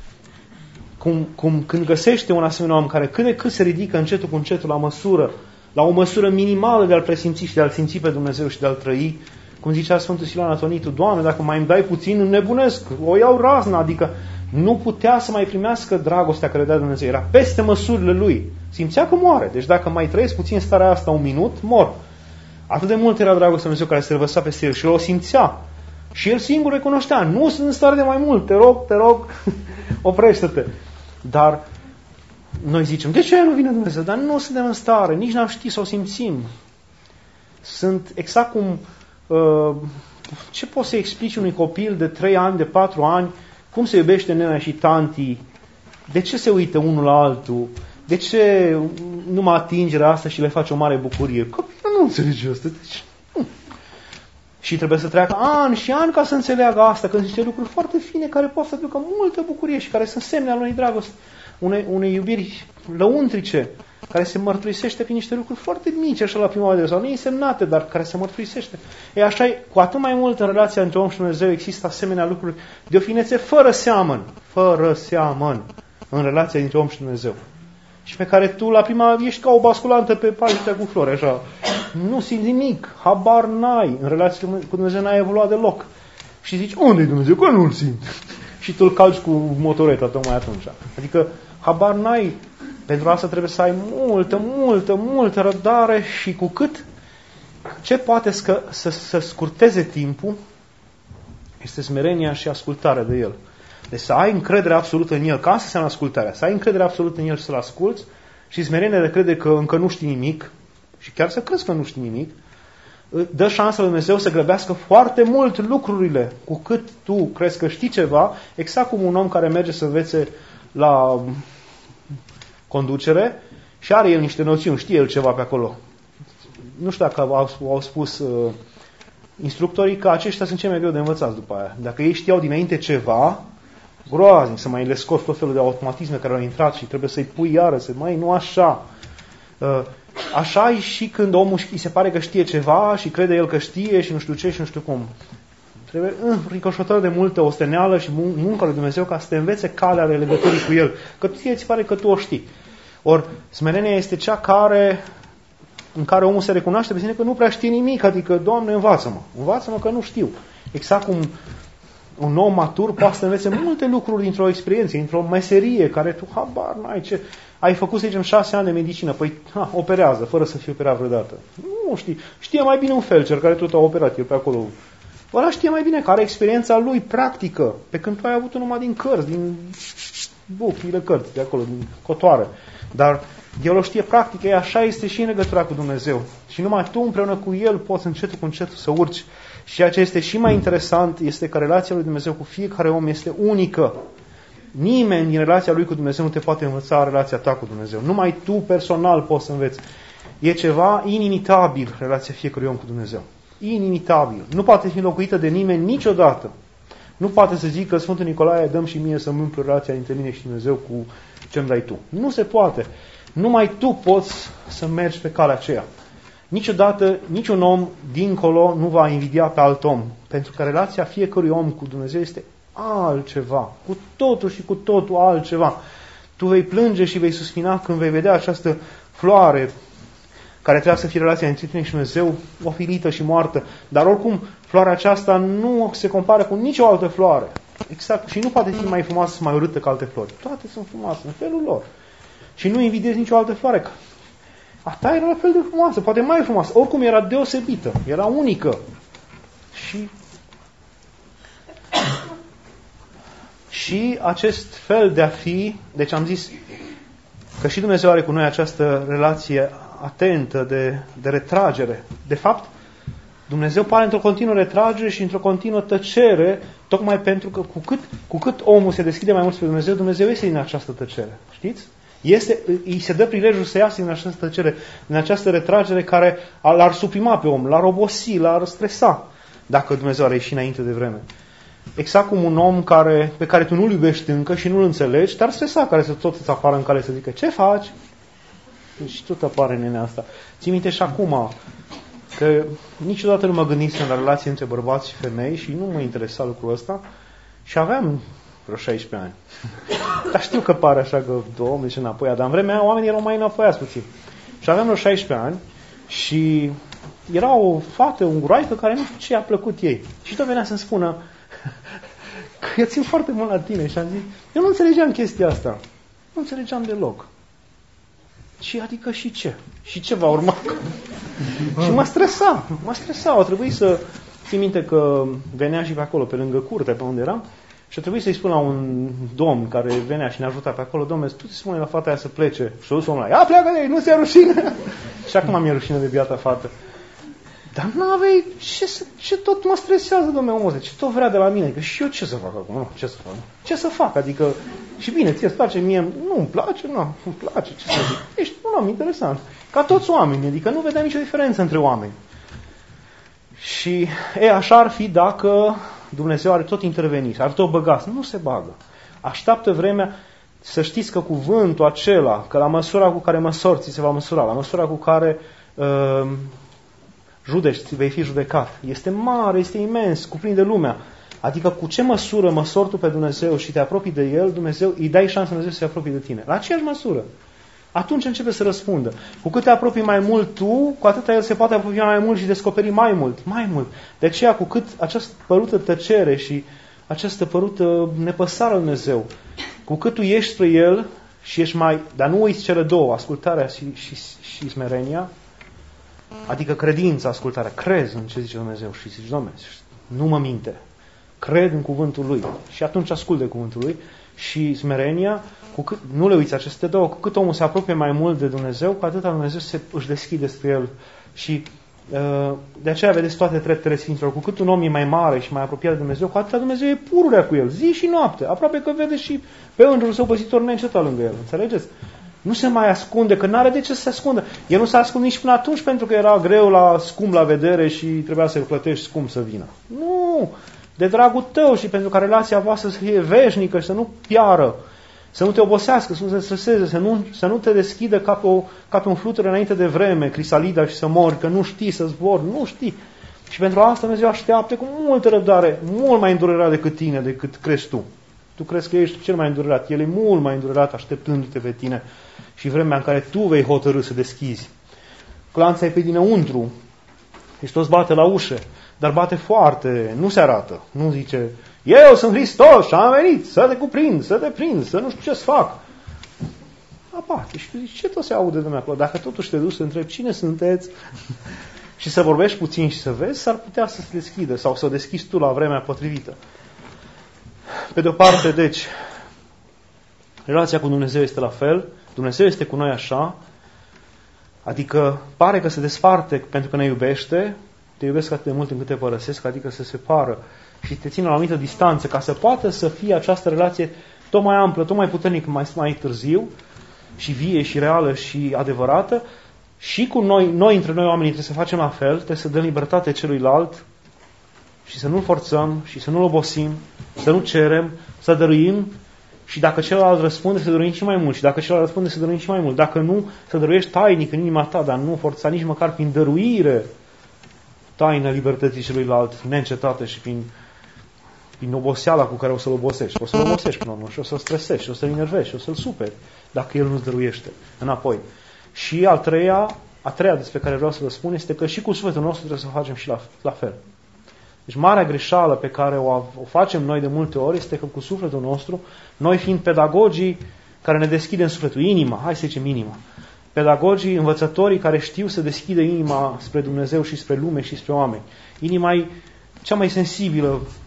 Cum, cum când găsește un asemenea om care cât de cât se ridică încetul cu încetul la măsură, la o măsură minimală de a-L presimți și de a-L simți pe Dumnezeu și de a-L trăi, cum zicea Sfântul Siloan Atonitu, Doamne, dacă mai îmi dai puțin, înnebunesc, o iau razna, adică nu putea să mai primească dragostea care dea Dumnezeu, era peste măsurile lui, simțea că moare, deci dacă mai trăiesc puțin starea asta un minut, mor. Atât de mult era dragostea Dumnezeu care se revărsa peste el și el o simțea. Și el singur recunoștea, nu sunt în stare de mai mult, te rog, te rog, oprește-te. Dar noi zicem, de ce nu vine Dumnezeu? Dar nu suntem în stare, nici n-am ști să o simțim. Sunt exact cum, uh, ce poți să explici unui copil de trei ani, de patru ani, cum se iubește nenea și tanti, de ce se uită unul la altul, de ce numai atingerea asta și le face o mare bucurie. Copilul nu înțelege asta, deci nu. Și trebuie să treacă ani și ani ca să înțeleagă asta, că sunt niște lucruri foarte fine care pot să aducă multă bucurie și care sunt semne ale unei dragoste, unei, unei iubiri lăuntrice, care se mărturisește prin niște lucruri foarte mici, așa la prima vedere, sau neînsemnate, dar care se mărturisește. E așa, cu atât mai mult în relația între om și Dumnezeu există asemenea lucruri de o finețe fără seamăn, fără seamăn, în relația dintre om și Dumnezeu. Și pe care tu la prima ești ca o basculantă pe pagina cu flori, așa. Nu simți nimic, habar n-ai, în relația cu Dumnezeu n-ai evoluat deloc. Și zici, unde e Dumnezeu? Că nu-L simt. Și tu îl calci cu motoreta tocmai atunci. Adică, habar n-ai. Pentru asta trebuie să ai multă, multă, multă răbdare și cu cât ce poate să, să, să scurteze timpul este smerenia și ascultarea de El. Deci să ai încredere absolută în El, ca să înseamnă ascultarea, să ai încredere absolută în El și să-L asculți și smerenia de crede că încă nu știi nimic și chiar să crezi că nu știi nimic, dă șansa lui Dumnezeu să grăbească foarte mult lucrurile. Cu cât tu crezi că știi ceva, exact cum un om care merge să învețe la conducere și are el niște noțiuni, știe el ceva pe acolo. Nu știu dacă au, au spus uh, instructorii că aceștia sunt cei mai greu de învățați după aia. Dacă ei știau dinainte ceva, groaznic, să mai le scoți tot felul de automatisme care au intrat și trebuie să-i pui iară, să mai nu așa. Uh, așa e și când omul îi se pare că știe ceva și crede el că știe și nu știu ce și nu știu cum. Trebuie înfricoșător de multă osteneală și munca lui Dumnezeu ca să te învețe calea ale legăturii cu El. Că ție ți pare că tu o știi. Ori smerenia este cea care, în care omul se recunoaște pe sine că nu prea știe nimic. Adică, Doamne, învață-mă. Învață-mă că nu știu. Exact cum un om matur poate să învețe multe lucruri dintr-o experiență, dintr-o meserie care tu habar n-ai ce... Ai făcut, să zicem, șase ani de medicină, păi ha, operează, fără să fie operat vreodată. Nu știi. Știe mai bine un felcer care tot a operat el pe acolo. Ăla știe mai bine, că are experiența lui practică, pe când tu ai avut-o numai din cărți, din bucile cărți, de acolo, din cotoare. Dar el o știe practică, e așa este și în legătura cu Dumnezeu. Și numai tu împreună cu El poți încetul cu încetul să urci. Și ceea ce este și mai interesant este că relația lui Dumnezeu cu fiecare om este unică. Nimeni din relația lui cu Dumnezeu nu te poate învăța relația ta cu Dumnezeu. Numai tu personal poți să înveți. E ceva inimitabil relația fiecărui om cu Dumnezeu. Inimitabil. Nu poate fi înlocuită de nimeni niciodată. Nu poate să zică Sfântul Nicolae, dăm și mie să-mi umplu relația dintre mine și Dumnezeu cu ce-mi dai tu. Nu se poate. Numai tu poți să mergi pe calea aceea. Niciodată, niciun om dincolo nu va invidia pe alt om. Pentru că relația fiecărui om cu Dumnezeu este altceva. Cu totul și cu totul altceva. Tu vei plânge și vei suspina când vei vedea această floare care trebuie să fie relația între tine și Dumnezeu, ofilită și moartă. Dar oricum, floarea aceasta nu se compară cu nicio altă floare. Exact. Și nu poate fi mai frumoasă, mai urâtă ca alte flori. Toate sunt frumoase în felul lor. Și nu invidiezi nicio altă floare. A ta era la fel de frumoasă, poate mai frumoasă. Oricum era deosebită, era unică. Și Și acest fel de a fi, deci am zis că și Dumnezeu are cu noi această relație atentă de, de retragere. De fapt, Dumnezeu pare într-o continuă retragere și într-o continuă tăcere, tocmai pentru că cu cât, cu cât omul se deschide mai mult spre Dumnezeu, Dumnezeu este din această tăcere. Știți? Este, îi se dă prilejul să iasă din această tăcere, din această retragere care l-ar suprima pe om, l-ar obosi, l-ar stresa, dacă Dumnezeu ar ieși înainte de vreme. Exact cum un om care, pe care tu nu-l iubești încă și nu-l înțelegi, te-ar stresa care să tot îți apară în cale să zică, ce faci? Și tot apare nenea asta. Ții minte și acum că niciodată nu mă gândisem la relație între bărbați și femei și nu mă interesa lucrul ăsta și aveam vreo șaisprezece ani. Dar știu că pare așa că, Doamne, și înapoi, dar în vremea aia oamenii erau mai înapoiați puțin. Și aveam vreo șaisprezece ani și era o fată unguroaică care nu știu ce i-a plăcut ei. Și tot venea să-mi spună că eu țin foarte mult la tine și am zis, eu nu înțelegeam chestia asta. Nu înțelegeam deloc. Și adică și ce? Și ce va urma? Și mă stresa, mă stresa. A trebuit să țin minte că venea și pe acolo, pe lângă curte, pe unde eram, și a trebuit să-i spun la un domn care venea și ne ajuta pe acolo, Dom'le, tu te spune la fata aia să plece. Și a dus omul ăla, ia pleacă de ei, nu ți-e rușine. Și acum mi-e rușine de biata fată. Dar n-avei, ce, ce tot mă stresează, domnule omul ăsta, ce tot vrea de la mine? Că și eu ce să fac acum? Nu, ce să fac? Ce să fac? Adică, și bine, ție îți place, mie nu-mi place, nu, îmi place, ce să zic? Ești un om interesant. Ca toți oamenii, adică nu vedeam nicio diferență între oameni. Și, e, așa ar fi dacă Dumnezeu are tot intervenit, ar tot băgat. Nu se bagă. Așteaptă vremea, să știți că cuvântul acela, că la măsura cu care măsori, ți se va măsura, la măsura cu care uh, judești, vei fi judecat. Este mare, este imens, cuprinde lumea. Adică cu ce măsură măsori tu pe Dumnezeu și te apropii de El, Dumnezeu îi dai șansa Dumnezeu să se apropie de tine. La aceeași măsură. Atunci începe să răspundă. Cu cât te apropii mai mult tu, cu atât El se poate apropia mai mult și descoperi mai mult, mai mult. De aceea, cu cât această părută tăcere și această părută nepăsare lui Dumnezeu, cu cât tu ești spre El și ești mai... Dar nu uiți cele două, ascultarea și, și, și smerenia, adică credința, ascultarea. Crezi în ce zice Dumnezeu și zici, Doamne, nu mă minte. Cred în cuvântul Lui. Și atunci ascult de cuvântul Lui. Și smerenia, cu cât, nu le uiți aceste două, cu cât omul se apropie mai mult de Dumnezeu, cu atât Dumnezeu se, își deschide spre El. Și uh, de aceea vedeți toate treptele Sfinților. Cu cât un om e mai mare și mai apropiat de Dumnezeu, cu atât Dumnezeu e pururea cu el, zi și noapte. Aproape că vede și pe îngerul său păzitor neîncetat lângă el. Înțelegeți? Nu se mai ascunde, că n-are de ce să se ascundă. El nu s-a ascund nici până atunci pentru că era greu, la scump la vedere și trebuia să-l plătești scump să vină. Nu! De dragul tău și pentru ca relația voastră să fie veșnică și să nu piară, să nu te obosească, să nu te streseze, să nu, să nu te deschidă ca pe, o, ca pe un fluture înainte de vreme, crisalida și să mori, că nu știi să zbori, nu știi. Și pentru asta Dumnezeu așteaptă cu multă răbdare, mult mai îndurerat decât tine, decât crezi tu. Tu crezi că ești cel mai îndurerat, El e mult mai îndurerat așteptându-te pe tine și vremea în care tu vei hotărî să deschizi. Clanța e pe dinăuntru, Hristos bate la ușă, dar bate foarte, nu se arată, nu zice, eu sunt Hristos și am venit să te cuprind, să te prind, să nu știu ce să fac. Abate și tu zici, ce tot se aude de mea acolo? Dacă totuși te duci să întrebi cine sunteți și să vorbești puțin și să vezi, s-ar putea să se deschidă sau să o deschizi tu la vremea potrivită. Pe de-o parte, deci, relația cu Dumnezeu este la fel, Dumnezeu este cu noi așa, adică pare că se desparte pentru că ne iubește, te iubesc atât de mult încât te părăsesc, adică se separă și te ține la o anumită distanță, ca să poată să fie această relație tot mai amplă, tot mai puternic, mai, mai târziu, și vie, și reală, și adevărată, și cu noi, noi între noi oamenii trebuie să facem la fel, trebuie să dăm libertate celuilalt și să nu-l forțăm, și să nu-l obosim, să nu cerem, să dăruim, și dacă celălalt răspunde, să dăruim și mai mult, și dacă celălalt răspunde, să dăruim și mai mult. Dacă nu, să dăruiești tainic în inima ta, dar nu forța nici măcar prin dăruire taina libertății celuilalt, neîncetată și prin, prin oboseala cu care o să-l obosești. O să-l obosești până la urmă și o să-l stresești, și o să-l enervezi, și o să-l superi, dacă el nu-ți dăruiește înapoi. Și al treia, a treia despre care vreau să vă spun este că și cu sufletul nostru trebuie să o facem și la, la fel. Deci marea greșeală pe care o, o facem noi de multe ori este că cu sufletul nostru, noi fiind pedagogii care ne deschidem sufletul, inima, hai să zicem inima, pedagogii, învățătorii care știu să deschidă inima spre Dumnezeu și spre lume și spre oameni. Inima e cea mai sensibilă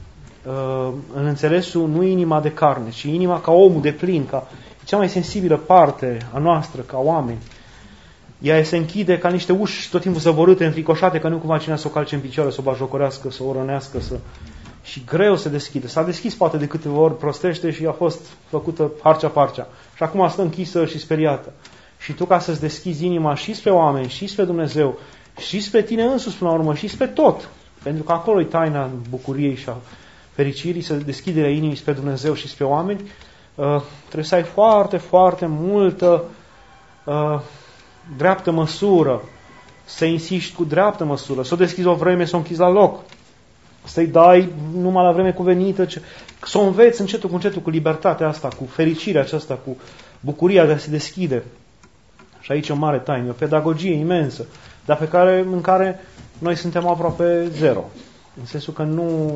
uh, în înțelesul, nu inima de carne, ci inima ca omul de plin, ca cea mai sensibilă parte a noastră ca oameni. Ea se închide ca niște uși tot timpul zăvorâte, înfricoșate, că nu cumva cineva să o calce în picioare, să o bajocorească, să o rănească, să... și greu se deschide. S-a deschis poate de câteva ori prostește și a fost făcută harcea-parcea. Și acum stă închisă și speriată. Și tu, ca să-ți deschizi inima și spre oameni, și spre Dumnezeu, și spre tine însuți până la urmă, și spre tot, pentru că acolo e taina bucuriei și a fericirii, să deschiderea inimii spre Dumnezeu și spre oameni, uh, trebuie să ai foarte, foarte multă uh, dreaptă măsură, să insiști cu dreaptă măsură, să o deschizi o vreme, să o închizi la loc, să-i dai numai la vreme cuvenită, să o înveți încetul cu încetul, cu libertatea asta, cu fericirea aceasta, cu bucuria de a se deschide. Și aici e o mare taină, o pedagogie imensă, dar pe care, în care noi suntem aproape zero. În sensul că nu,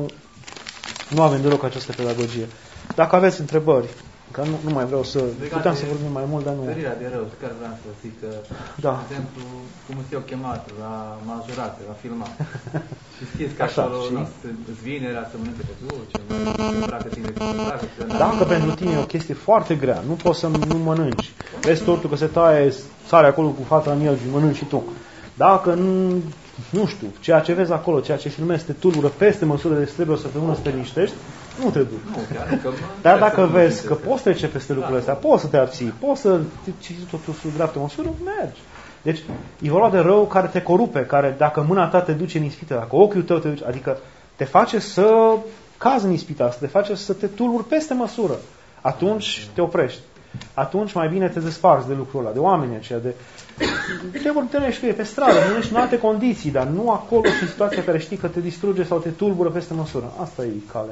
nu avem deloc această pedagogie. Dacă aveți întrebări, că nu, nu mai vreau să... Puteam să vorbim mai mult, dar nu... Dărirea de rău, chiar vreau să zic că, da. de exemplu, cum îți eu chemat la majorate, la filmat. Și știți că așa, acolo și... îți vinerea să mănânce pe dulce, să îmbracă tine cu îmbracă. Dacă pentru tine e o chestie foarte grea, nu poți să nu mănânci. Vezi tortul că se taie, sare acolo cu fata în el și mănânci și tu. Dacă nu, nu știu, ceea ce vezi acolo, ceea ce filmezi te tulbură peste măsură de trebuie o săptămână să te liniștești, nu te duci. Nu, chiar, că dar dacă vezi că poți trece peste lucrurile astea, poți să te abții, poți să citiți totul sub dreaptă măsură, mergi. Deci e vorba de rău care te corupe, care dacă mâna ta te duce în ispită, dacă ochiul tău te duce, adică te face să cazi în ispita asta, te face să te tulburi peste măsură. Atunci te oprești. Atunci mai bine te desparți de lucrul ăla, de oamenii aceia, de... Te vor întâlnești pe stradă, nu ești în alte condiții, dar nu acolo și în situația care știi că te distruge sau te tulbură peste măsură. Asta e calea.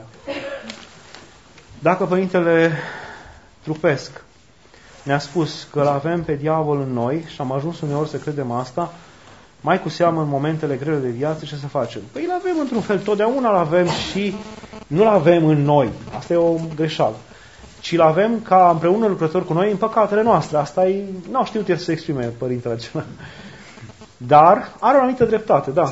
Dacă Părintele Trupesc ne-a spus că l-avem pe diavol în noi și am ajuns uneori să credem asta, mai cu seamă în momentele grele de viață, ce să facem? Păi îl avem într-un fel, totdeauna îl avem și nu-l avem în noi. Asta e o greșeală. Ci îl avem ca împreună lucrător cu noi în păcatele noastre. Asta e, n-au știut el să se exprime Părintele acela. Dar are o anumită dreptate, da.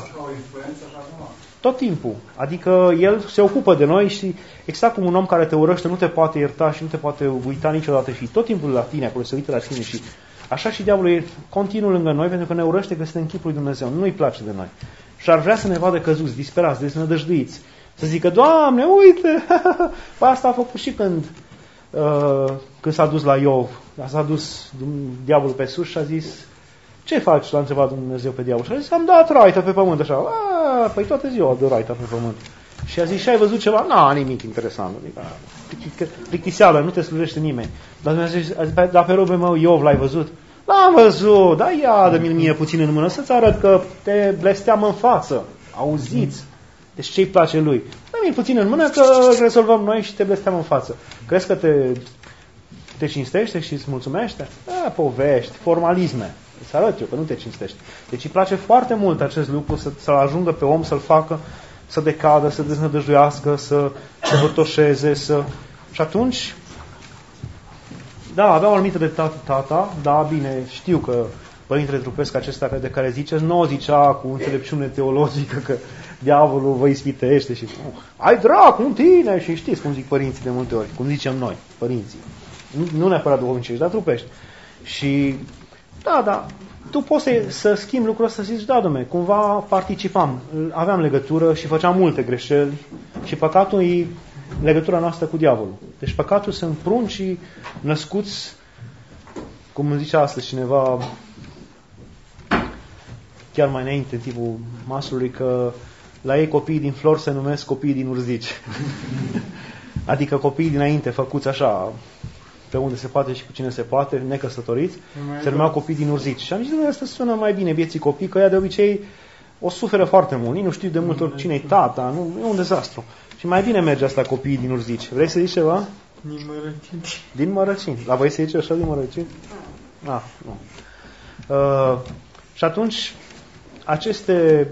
Tot timpul. Adică el se ocupă de noi și exact cum un om care te urăște nu te poate ierta și nu te poate uita niciodată și tot timpul la tine, acolo se uită la tine și așa și diavolul e continuu lângă noi pentru că ne urăște că suntem în chipul lui Dumnezeu. Nu-i place de noi. Și ar vrea să ne vadă căzuți, disperați, deznădăjduiți. Să zică, Doamne, uite! Păi asta a făcut și când uh, când s-a dus la Iov. S-a dus diavolul pe sus și a zis, ce faci? L-a întrebat Dumnezeu pe diavol. Și a zis, am dat raită pe pământ. Așa, a, păi toată ziua dă raită pe pământ. Și a zis, și ai văzut ceva? Na, nimic interesant. Plictiseală, nu te slujește nimeni. Dar Dumnezeu a zis, dar pe robul meu Iov l-ai văzut? L-am văzut, dar ia dă-mi mie puțin în mână să-ți arăt că te blesteam în față. Auziți! Deci ce-i place lui? Dă-mi puțin în mână că rezolvăm noi și te blestem în față. Crezi că te, te cinstește și îți mulțumește? Da, povești, formalisme. Îți arăt eu că nu te cinstește. Deci îi place foarte mult acest lucru să, să-l ajungă pe om, să-l facă, să decadă, să deznădăjduiască, să se hătoșeze, să... Și atunci, da, avea o anumită de tata, tata, da, bine, știu că Părintele Trupesc acesta de care ziceți, nu o zicea cu înțelepciune teologică că diavolul vă ispitește și oh, ai dracu în tine și știți cum zic părinții de multe ori, cum zicem noi, părinții. Nu, nu neapărat duhovnicești, dar trupești. Și da, da, tu poți să, să schimbi lucrul ăsta, să zici, da, dom'le, cumva participam, aveam legătură și făceam multe greșeli și păcatul e legătura noastră cu diavolul. Deci păcatul sunt pruncii născuți, cum zicea astăzi cineva, chiar mai înainte, în timpul masului, că la ei copiii din flori se numesc copiii din urzici. Adică copiii dinainte, făcuți așa, pe unde se poate și cu cine se poate, necăsătoriți, se numeau copii din urzici. Și am zis, nu, asta sună mai bine, vieții copii, că ea de obicei o suferă foarte mult. Nu știu de multe ori cine-i tata, nu, e un dezastru. Și mai bine merge asta copiii din urzici. Vrei să zici ceva? Din Mărăcini. Din Mărăcini. La voi se zice așa din Mărăcini? Ah, nu. Uh, și atunci, aceste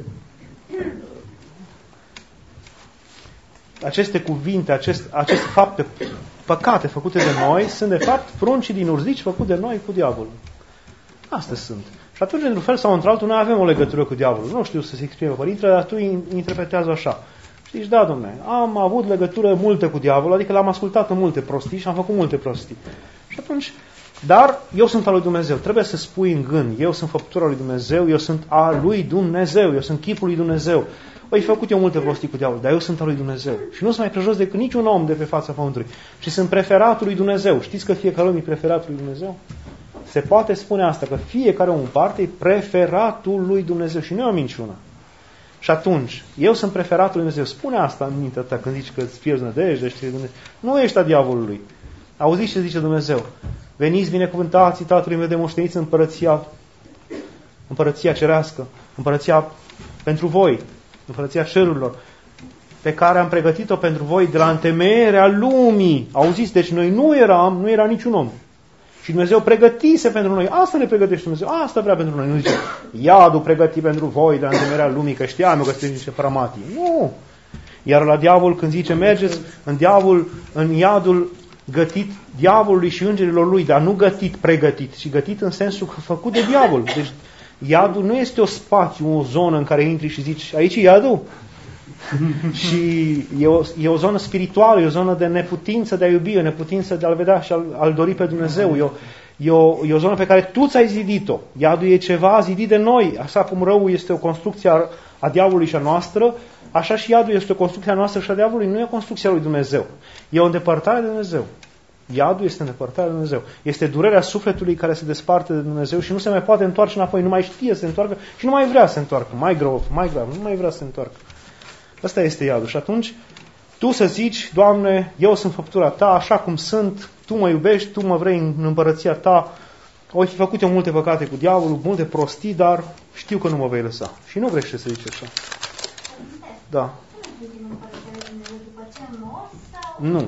aceste cuvinte, acest, aceste fapte, păcate făcute de noi, sunt de fapt pruncii din urzici făcute de noi cu diavolul. Astea sunt. Și atunci, într-un fel sau într-altul, noi avem o legătură cu diavolul. Nu știu să se exprime părintele, dar tu interpretează așa. Știi, da, dom'le, am avut legătură multă cu diavolul, adică l-am ascultat în multe prostii și am făcut multe prostii. Și atunci, dar eu sunt al lui Dumnezeu. Trebuie să spui în gând, eu sunt făptura lui Dumnezeu, eu sunt al lui Dumnezeu, eu sunt chipul lui Dumnezeu. Păi, făcut eu multe prostii cu diavolul, dar eu sunt al lui Dumnezeu. Și nu sunt mai prejos decât niciun om de pe fața pământului. Și sunt preferatul lui Dumnezeu. Știți că fiecare om e preferatul lui Dumnezeu? Se poate spune asta, că fiecare om în parte e preferatul lui Dumnezeu. Și nu e o minciună. Și atunci, eu sunt preferatul lui Dumnezeu. Spune asta în mintea ta când zici că îți pierzi nădejde, știi, Dumnezeu. Nu ești a diavolului. Auziți ce zice Dumnezeu? Veniți binecuvântații Tatălui meu de moșteniți în împărăția, împărăția cerească, împărăția pentru voi, împărăția cerurilor, pe care am pregătit-o pentru voi de la întemeierea lumii. Auziți? Deci noi nu eram, nu era niciun om. Și Dumnezeu pregătise pentru noi. Asta ne pregătește Dumnezeu. Asta vrea pentru noi. Nu zice, iadul pregătit pentru voi de la întemeierea lumii, că știam eu că sunteți niște pramatii. Nu! Iar la diavol, când zice, mergeți în diavol, în iadul gătit diavolului și îngerilor lui, dar nu gătit, pregătit, ci gătit în sensul că făcut de diavol. Deci iadul nu este o spațiu, o zonă în care intri și zici, aici e iadul? Și e o, e o zonă spirituală, e o zonă de neputință de a iubi, o neputință de a-L vedea și a-L, a-L dori pe Dumnezeu. E o, e, o, e o zonă pe care tu ți-ai zidit-o. Iadul e ceva zidit de noi. Așa cum răul este o construcție a, a diavolului și a noastră, așa și iadul este o construcție a noastră și a diavolului. Nu e o construcție a lui Dumnezeu. E o îndepărtare de Dumnezeu. Iadul este îndepărtarea de Dumnezeu. Este durerea sufletului care se desparte de Dumnezeu și nu se mai poate întoarce înapoi. Nu mai știe să se întoarcă și nu mai vrea să se întoarcă. Mai grav, mai grav, nu mai vrea să se întoarcă. Asta este iadul. Și atunci, tu să zici, Doamne, eu sunt făptura Ta, așa cum sunt, Tu mă iubești, Tu mă vrei în împărăția Ta. Oi fi făcut eu multe păcate cu diavolul, multe prostii, dar știu că nu mă vei lăsa. Și nu vrei să zici așa. Da. Nu.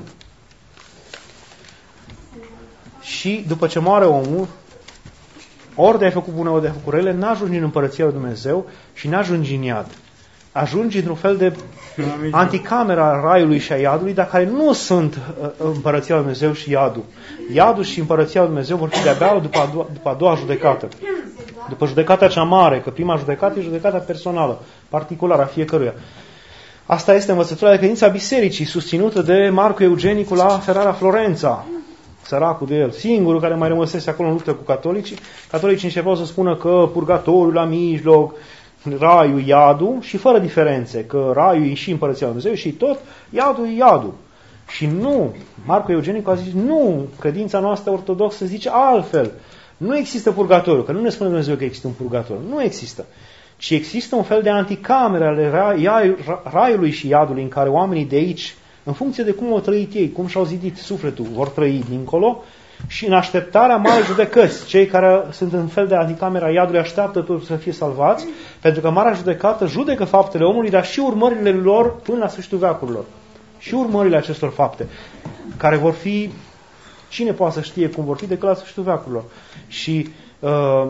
Și după ce moare omul, ori de ai făcut bune, ori de ai făcut rele, n-ajungi în împărăția lui Dumnezeu și n-ajungi în iad. Ajungi într-un fel de anticamera raiului și a iadului, dar care nu sunt împărăția lui Dumnezeu și iadul. Iadul și împărăția lui Dumnezeu vor fi de-abia după a doua, după a doua judecată. După judecata cea mare, că prima judecată e judecata personală, particulară a fiecăruia. Asta este învățătura de credință a bisericii, susținută de Marco Eugenicu la Ferrara Florența. Săracul de el, singurul care mai rămăsese acolo în luptă cu catolicii. Catolicii începeau să spună că purgatoriul la mijloc, raiul, iadul, și fără diferențe, că raiul e și împărăția lui Dumnezeu și tot, iadul e iadul. Și nu, Marco Eugenicu a zis, nu, credința noastră ortodoxă zice altfel. Nu există purgatoriu, că nu ne spune Dumnezeu că există un purgatoriu, nu există. Ci există un fel de anticamere ale raiului și iadului în care oamenii de aici, în funcție de cum au trăit ei, cum și-au zidit sufletul, vor trăi dincolo și în așteptarea Marei Judecăți, cei care sunt în fel de anticamera iadului așteaptă totuși să fie salvați, pentru că Marea Judecată judecă faptele omului, dar și urmările lor până la sfârșitul veacurilor. Și urmările acestor fapte, care vor fi, cine poate să știe cum vor fi, decât la sfârșitul veacurilor. Și uh,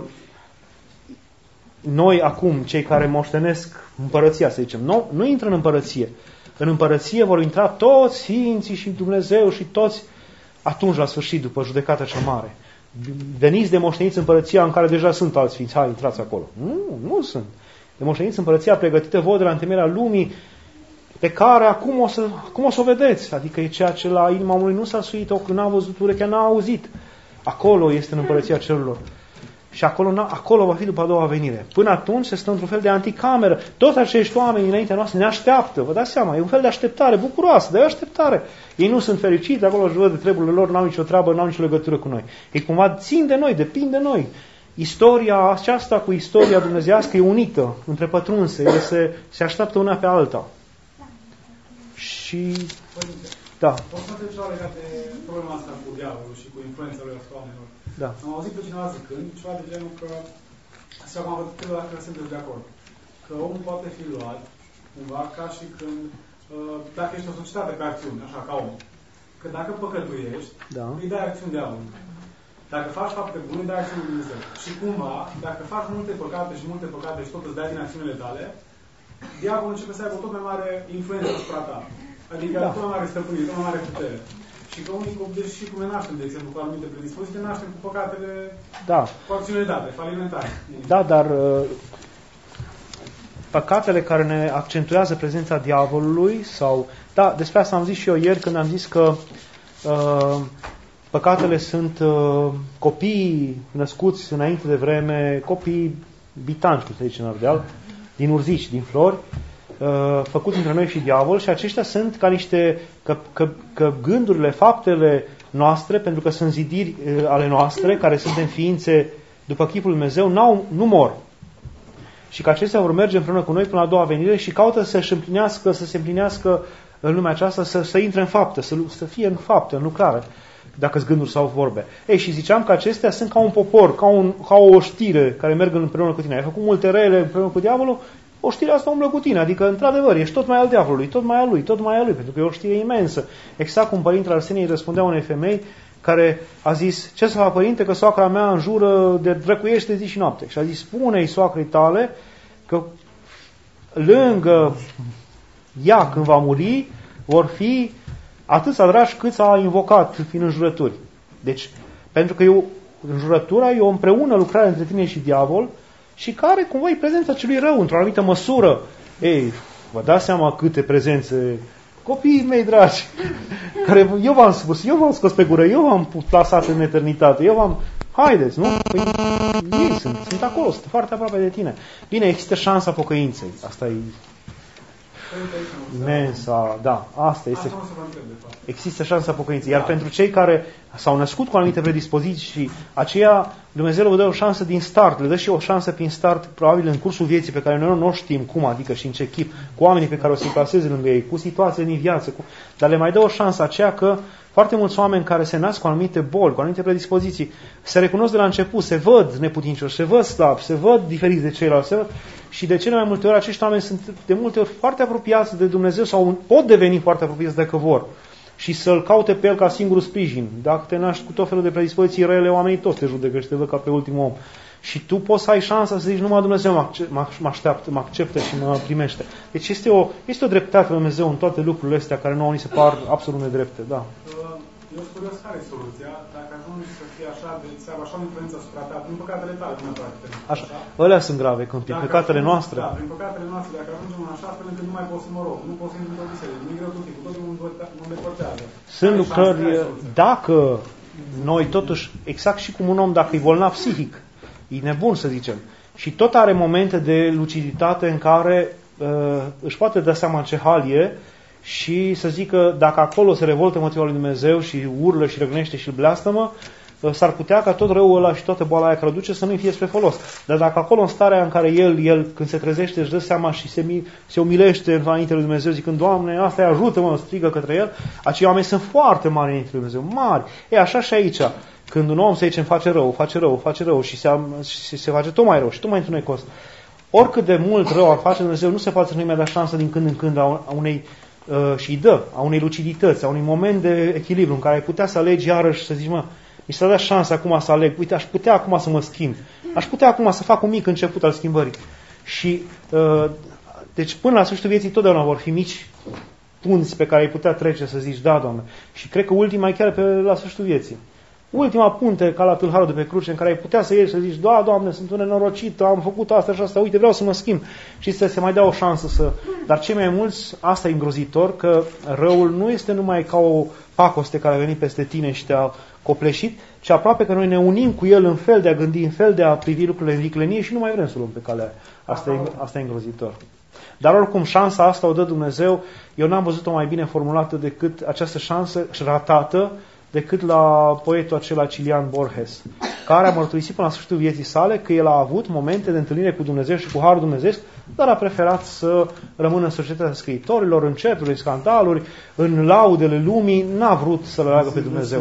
noi acum, cei care moștenesc împărăția, să zicem, nu, nu intră în împărăție. În împărăție vor intra toți Sfinții și Dumnezeu și toți atunci, la sfârșit, după judecata cea mare. Veniți de moșteniți împărăția în care deja sunt alți Sfinți. Hai, intrați acolo. Nu, nu sunt. De moșteniți împărăția pregătită vouă de la întemeierea lumii, pe care acum o, să, acum o să o vedeți. Adică e ceea ce la inima omului nu s-a suit, ochiul n-a văzut, urechea n-a auzit. Acolo este în împărăția cerurilor. Și acolo, acolo va fi după a doua venire. Până atunci se stă într-un fel de anticameră. Toți acești oameni înaintea noastră ne așteaptă. Vă dați seama, e un fel de așteptare bucuroasă, de așteptare. Ei nu sunt fericiți, acolo își văd de treburile lor, n-au nicio treabă, n-au nicio legătură cu noi. Ei cumva țin de noi, depind de noi. Istoria aceasta cu istoria dumnezeiască e unită, întrepătrunse, ele se, se așteaptă una pe alta. Și... Da. O să întreb ceva legat de problema asta cu diavolul și cu influența lui asupra oamenilor. Da. Am auzit pe cineva zicând ceva de genul că, și acum am văzut câteva dacă sunteți de acord, că omul poate fi luat cumva ca și când, uh, dacă ești o societate pe acțiuni, așa, ca om, că dacă păcătuiești, da, îi dai acțiuni de diavolului. Dacă faci fapte bune, îi dai acțiuni de Dumnezeu. Și cumva, dacă faci multe păcate și multe păcate și tot îți dai din acțiunile tale, diavolul începe să aibă tot mai mare influență asupra ta. Adică da, tot mai mare stăpânire, tot mai mare putere. Și că unii copii, și cum ne naștem, de exemplu, cu anumite predispoziții, ne naștem cu păcatele, da, cu acțiunile date, falimentare. Da, dar uh, păcatele care ne accentuează prezența diavolului, sau, da, despre asta am zis și eu ieri când am zis că uh, păcatele sunt uh, copii născuți înainte de vreme, copii bitanci, cum se zice în Ardeal, din urzici, din flori, uh, făcuți între noi și diavol, și aceștia sunt ca niște, că, că, că gândurile, faptele noastre, pentru că sunt zidiri uh, ale noastre, care suntem ființe după chipul Lui Dumnezeu, n-au, nu mor. Și că acestea vor merge împreună cu noi până la a doua venire și caută să-și împlinească, să se împlinească în lumea aceasta, să, să intre în faptă, să, să fie în faptă, în lucrare, dacă-s gânduri sau vorbe. Ei, și ziceam că acestea sunt ca un popor, ca, un, ca o oștire care merg împreună cu tine. Ai făcut multe rele împreună cu diavolul, oștirea asta umblă cu tine. Adică, într-adevăr, ești tot mai al diavolului, tot mai al lui, tot mai al lui, pentru că e o știre imensă. Exact cum părintele Arsenie răspundea unei femei care a zis: ce să fac, părinte, că soacra mea înjură de drăcuiește zi și noapte. Și a zis: spune-i soacrei tale că lângă ea, când va muri, vor fi atâția dragi cât a invocat fiind înjurături. Deci, pentru că eu, înjurătura e o împreună lucrare între tine și diavol, și care cumva e prezența celui rău într-o anumită măsură. Ei, vă dați seama câte prezențe, copiii mei dragi, care eu v-am spus, eu v-am scos pe gură, eu v-am plasat în eternitate, eu v-am... Haideți, nu? Păi, ei sunt, sunt acolo, sunt foarte aproape de tine. Bine, există șansa pocăinței. Asta e imensa, da, asta este. Există șansa pocăinței. Iar pentru cei care s-au născut cu anumite predispoziții și aceea, Dumnezeu le dă o șansă din start, le dă și o șansă prin start, probabil în cursul vieții pe care noi nu știm cum, adică și în ce chip, cu oamenii pe care o să-i plaseze lângă ei, cu situații din viață, cu... dar le mai dă o șansă aceea că foarte mulți oameni care se nasc cu anumite boli, cu anumite predispoziții, se recunosc de la început, se văd neputincioși, se văd slabi, se văd diferiți de ceilalți, se văd... și de cele mai multe ori acești oameni sunt de multe ori foarte apropiați de Dumnezeu sau pot deveni foarte apropiați dacă vor și să-L caute pe El ca singurul sprijin. Dacă te naști cu tot felul de predispoziții rele, oamenii toți te judecă și te văd ca pe ultimul om. Și tu poți să ai șansa să zici: numai Dumnezeu mă așteaptă, mă acceptă și mă primește. Deci este o, este o dreptate la Dumnezeu în toate lucrurile astea care nouă ni se par absolut nedrepte. Da. Eu sunt curios, care e soluția dacă ajungi să fie așa de să aibă așa o influență asupra ta, prin păcatele tale, nu neapărat. Așa. Alea sunt grave, când prin păcatele noastre. Da, prin păcatele noastre, dacă ajungem în așa fel încât nu mai pot să mă rog, nu pot să intru într-o biserică, nu-i greu tot timpul, totul mă îndepărtează. Sunt lucrări, dacă noi totuși, exact și cum un om, dacă e bolnav psihic, e nebun să zicem, și tot are momente de luciditate în care uh, își poate da seama în ce hal e, și să zică, dacă acolo se revoltă împotriva lui Dumnezeu și urlă și răgnește și îl blastămă, s-ar putea ca tot răul ăla și toată boala aia care o duce să nu-i fie spre folos. Dar dacă acolo în starea în care el, el când se trezește, își dă seama și se, se umilește înainte lui Dumnezeu zicând, Doamne, asta e, ajută-mă, strigă către el, acei oameni sunt foarte mari înainte lui Dumnezeu, mari. E așa și aici. Când un om, să zicem, face rău, face rău, face rău și se, și se face tot mai rău și tot mai întunecos, oricât de mult rău ar face Dumnezeu, nu se poate să nu-i mai da șansă din când în când a unei, uh, și îi dă, a unei lucidități, a unui moment de echilibru în care ai putea să alegi iarăși să zici, mă, mi s-a dat șansa acum să aleg, uite, aș putea acum să mă schimb, aș putea acum să fac un mic început al schimbării. Și, uh, deci până la sfârșitul vieții totdeauna vor fi mici punți pe care ai putea trece să zici, da, Doamne. Și cred că ultima e chiar pe la sfârșitul vieții. Ultima punte, ca la tâlharul de pe cruce, în care ai putea să ieși să zici, da, Doamne, sunt un nenorocit, am făcut asta și asta, uite, vreau să mă schimb. Și să se mai dea o șansă să... Dar cei mai mulți, asta e îngrozitor, că răul nu este numai ca o pacoste care a venit peste tine și te-a copleșit, ci aproape că noi ne unim cu el în fel de a gândi, în fel de a privi lucrurile în viclenie și nu mai vrem să luăm pe calea aia. Asta e, asta e îngrozitor. Dar oricum, șansa asta o dă Dumnezeu. Eu n-am văzut-o mai bine formulată decât această șansă ratată, decât la poetul acela Cilian Borges, care a mărturisit până la sfârșitul vieții sale că el a avut momente de întâlnire cu Dumnezeu și cu Harul Dumnezeu, dar a preferat să rămână în societatea scriitorilor, în certuri, scandaluri, în laudele lumii, n-a vrut să-L aleagă pe Dumnezeu.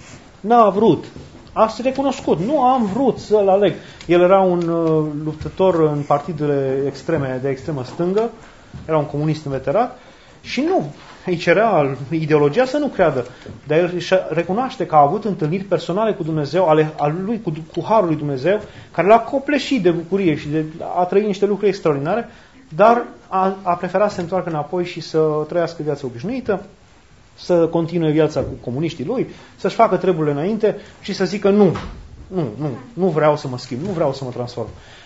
N-a vrut. Asta e recunoscut. Nu am vrut să-L aleg. El era un uh, luptător în partidele extreme, de extremă stângă, era un comunist inveterat și nu îi cerea ideologia să nu creadă. Dar el recunoaște că a avut întâlniri personale cu Dumnezeu, ale, ale lui, cu, cu Harul lui Dumnezeu, care l-a copleșit de bucurie și de, a trăit niște lucruri extraordinare, dar a, a preferat să se întoarcă înapoi și să trăiască viața obișnuită, să continue viața cu comuniștii lui, să-și facă treburile înainte și să zică nu, nu, nu, nu vreau să mă schimb, nu vreau să mă transform.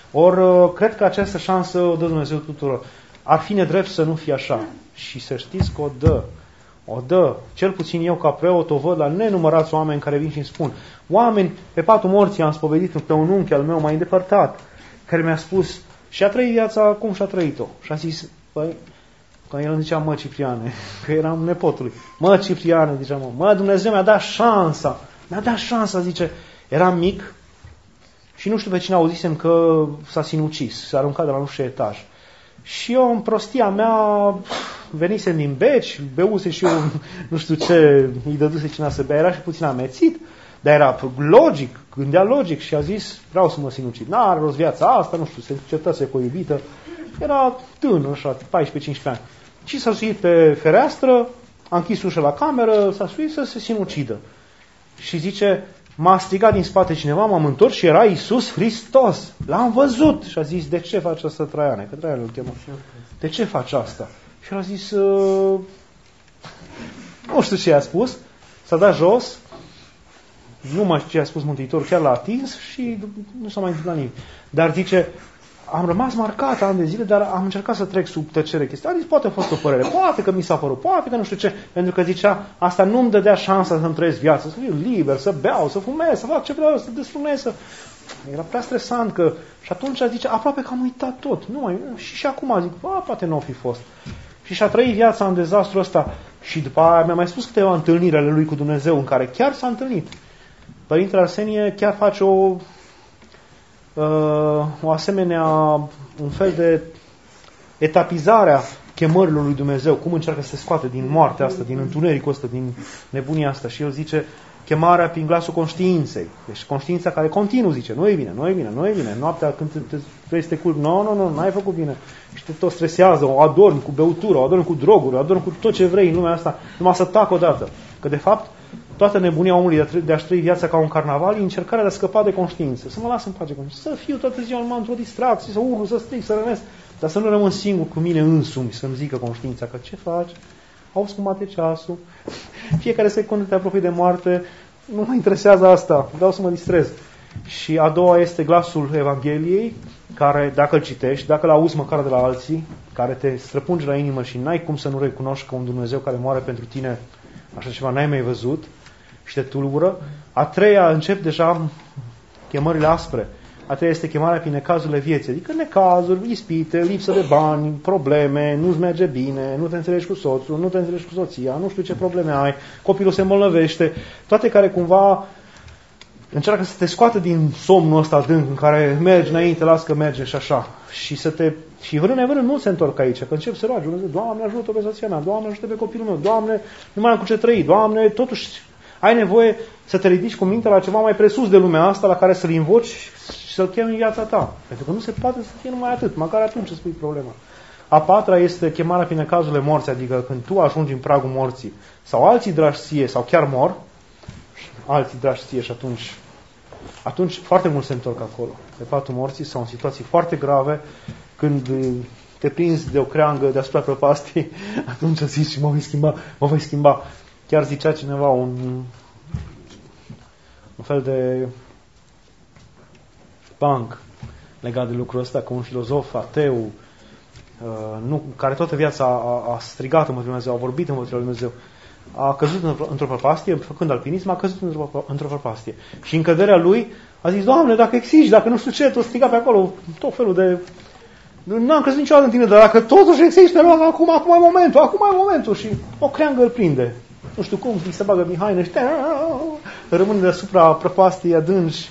Ori cred că această șansă o dă Dumnezeu tuturor. Ar fi nedrept să nu fie așa. Și să știți că o dă. O dă. Cel puțin eu ca preot o văd la nenumărați oameni care vin și îmi spun. Oameni, pe patul morții am spovedit pe un unchi al meu mai îndepărtat, care mi-a spus și a trăit viața cum și-a trăit-o. Și a zis, băi, că el îmi zicea, mă, Cipriane, că eram nepotului. Mă, Cipriane, zicea, mă, mă, Dumnezeu mi-a dat șansa. Mi-a dat șansa, zice. Eram mic și nu știu pe cine auzisem că s-a sinucis, s-a aruncat de la nu știu etaj. Și eu, în prostia mea, venisem din beci, beuse și eu, nu știu ce, îi dăduse cineva să bea, era și puțin amețit, dar era logic, gândea logic și a zis, vreau să mă sinucid. N-are rost viața asta, nu știu, se certase cu o iubită, era tânăr, așa, paisprezece-cincisprezece ani. Și s-a suit pe fereastră, a închis ușa la cameră, s-a suit să se sinucidă. Și zice, m-a strigat din spate cineva, m-am întors și era Iisus Hristos. L-am văzut. Și a zis, de ce faci asta, Traiane? Că Traiane îl chemă. De ce faci asta? Și el a zis, uh, nu știu ce a spus. S-a dat jos. Nu mai știu ce a spus Mântuitorul, chiar l-a atins și nu s-a mai întâmplat nimic. Dar zice, am rămas marcat ani de zile, dar am încercat să trec sub tăcere chestia. A zis, poate a fost o părere, poate că mi s-a părut, poate că nu știu ce. Pentru că zicea, asta nu-mi dădea șansa să-mi trăiesc viața, să fiu liber, să beau, să fumez, să fac ce vreau, să desfrunez, să... Era prea stresant că... Și atunci zice, aproape că am uitat tot. Nu mai... Și, și acum zic, a, poate nu o fi fost. Și și-a trăit viața în dezastru ăsta. Și după aia mi-a mai spus câteva întâlniri ale lui cu Dumnezeu, în care chiar s-a întâlnit. Părintele Arsenie chiar face o... Uh, o asemenea, un fel de etapizarea chemărilor lui Dumnezeu, cum încearcă să se scoate din moartea asta, din întunericul ăsta, din nebunia asta. Și el zice, chemarea prin glasul conștiinței. Deci conștiința care continuu zice, nu e bine, nu e bine, nu e bine. Noaptea când te vrei să te culpi, nu, nu, nu, n-ai făcut bine. Și te tot stresează, o adormi cu beutură, o adormi cu droguri, o adormi cu tot ce vrei în lumea asta, numai să tac odată. Că de fapt, toată nebunia omului de a-și trăi viața ca un carnaval e încercarea de a scăpa de conștiință. Să mă las în pace, să fiu toată ziua numai într-o distracție, să urlu, să strig, să rănesc, dar să nu rămân singur cu mine însumi, să-mi zică conștiința că ce faci? Auzi cum bate ceasul, fiecare secundă te apropii de moarte, nu mă interesează asta, vreau să mă distrez. Și a doua este glasul Evangheliei, care dacă îl citești, dacă îl auzi măcar de la alții, care te străpunge la inimă și n-ai cum să nu recunoști că un Dumnezeu care moare pentru tine, așa ceva n-ai mai văzut și te tulbură. A treia, încep deja chemările aspre. A treia este chemarea prin necazurile vieții, adică necazuri, ispite, lipsă de bani, probleme, nu-ți merge bine, nu te înțelegi cu soțul, nu te înțelegi cu soția, nu știu ce probleme ai, copilul se îmbolnăvește, toate care cumva încearcă să te scoată din somnul ăsta adânc în care mergi înainte, las că merge și așa. Și să te și vrând nevrând nu se întorc aici, că încep să roagi, Dumnezeu, Doamne, ajută pe soția mea, Doamne, ajută pe copilul meu, Doamne, nu mai am cu ce trăi, Doamne, totuși ai nevoie să te ridici cu mintea la ceva mai presus de lumea asta, la care să-L invoci și să-L chemi în viața ta. Pentru că nu se poate să fie numai atât, măcar atunci îți spui problema. A patra este chemarea prin necazurile morții, adică când tu ajungi în pragul morții, sau alții dragi ție, sau chiar mor, alții dragi ție și atunci, atunci foarte mult se întorc acolo, pe patul morții sau în situații foarte grave, când te prinzi de o creangă deasupra prăpastiei, atunci zici, mă voi schimba, mă voi schimba. Chiar zicea cineva un, un fel de banc legat de lucrul ăsta, că un filozof ateu, uh, nu, care toată viața a, a strigat în Dumnezeu, a vorbit în Dumnezeu, a căzut într-o prăpastie, făcând alpinism, a căzut într-o, într-o prăpastie. Și în căderea lui a zis, Doamne, dacă existi, dacă nu știu ce, tu striga pe acolo tot felul de... Nu am crezut niciodată în tine, dar dacă totuși există, acum, acum e momentul, acum e momentul. Și o creangă îl prinde. Nu știu cum, îi se bagă în haine și rămâne deasupra prăpastiei adânci.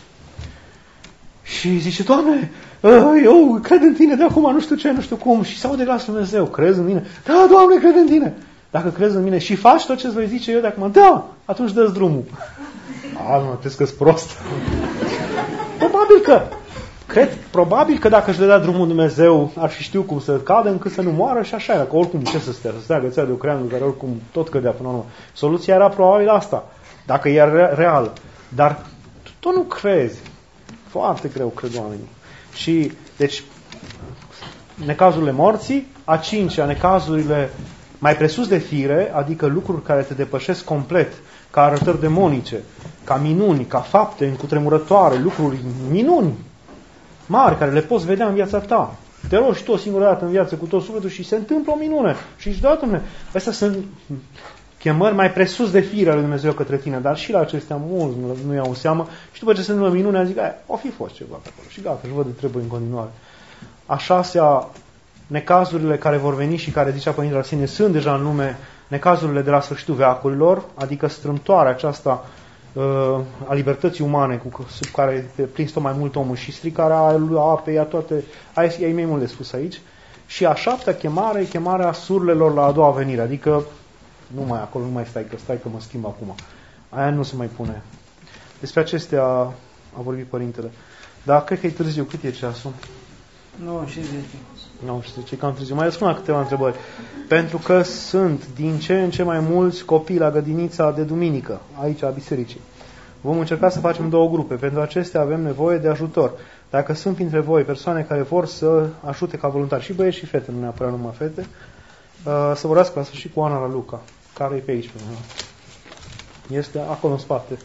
Și zice, Doamne, eu cred în tine de acum, nu știu ce, nu știu cum. Și se aude glasul Dumnezeu, crezi în mine? Da, Doamne, cred în tine. Dacă crezi în mine și faci tot ce îți voi zice eu de acum, da, atunci dă-ți drumul. A, nu, trebuie că-s prost. Probabil că, cred, probabil că dacă își dădea drumul Dumnezeu, ar fi știu cum să cadă încât să nu moară și așa era, că oricum ce să stea, să stea agățat de o creangă care oricum tot cădea până la urmă. Soluția era probabil asta, dacă e reală. Dar tu nu crezi. Foarte greu cred oamenii. Și, deci, necazurile morții, a cincea, necazurile mai presus de fire, adică lucruri care te depășesc complet, ca arătări demonice, ca minuni, ca fapte încutremurătoare, lucruri, minuni mari care le poți vedea în viața ta. Te rogi tu o singură dată în viață cu tot sufletul și se întâmplă o minune. Și zici, da, Doamne, astea sunt chemări mai presus de fire ale lui Dumnezeu către tine, dar și la acestea mulți nu, nu iau în seamă. Și după ce se întâmplă minunea, zic, o fi fost ceva pe acolo. Și gata, își văd de trebuie în continuare. A șasea, necazurile care vor veni și care, zicea Părintele Arsenie, sunt deja în lume, necazurile de la sfârșitul veacurilor, adică strâmtoarea aceasta uh, a libertății umane cu care te prins tot mai mult omul și stricarea aerului, a apei, a toate, ai mai mult de spus aici. Și a șaptea chemare e chemarea surlelor la a doua venire, adică nu mai acolo, nu mai stai, că stai că mă schimb acum. Aia nu se mai pune. Despre acestea a vorbit Părintele. Dar cred că e târziu. Cât e ceasul? nouă și zece. nouă și zece, cam târziu. Mai răspund la câteva întrebări. Pentru că sunt din ce în ce mai mulți copii la grădinița de duminică, aici, a bisericii. Vom încerca să facem două grupe. Pentru acestea avem nevoie de ajutor. Dacă sunt printre voi persoane care vor să ajute ca voluntari, și băieți și fete, nu neapărat numai fete, să vorbească la sfârșit cu Ana la Luca, care e pe aici. Este acolo în spate.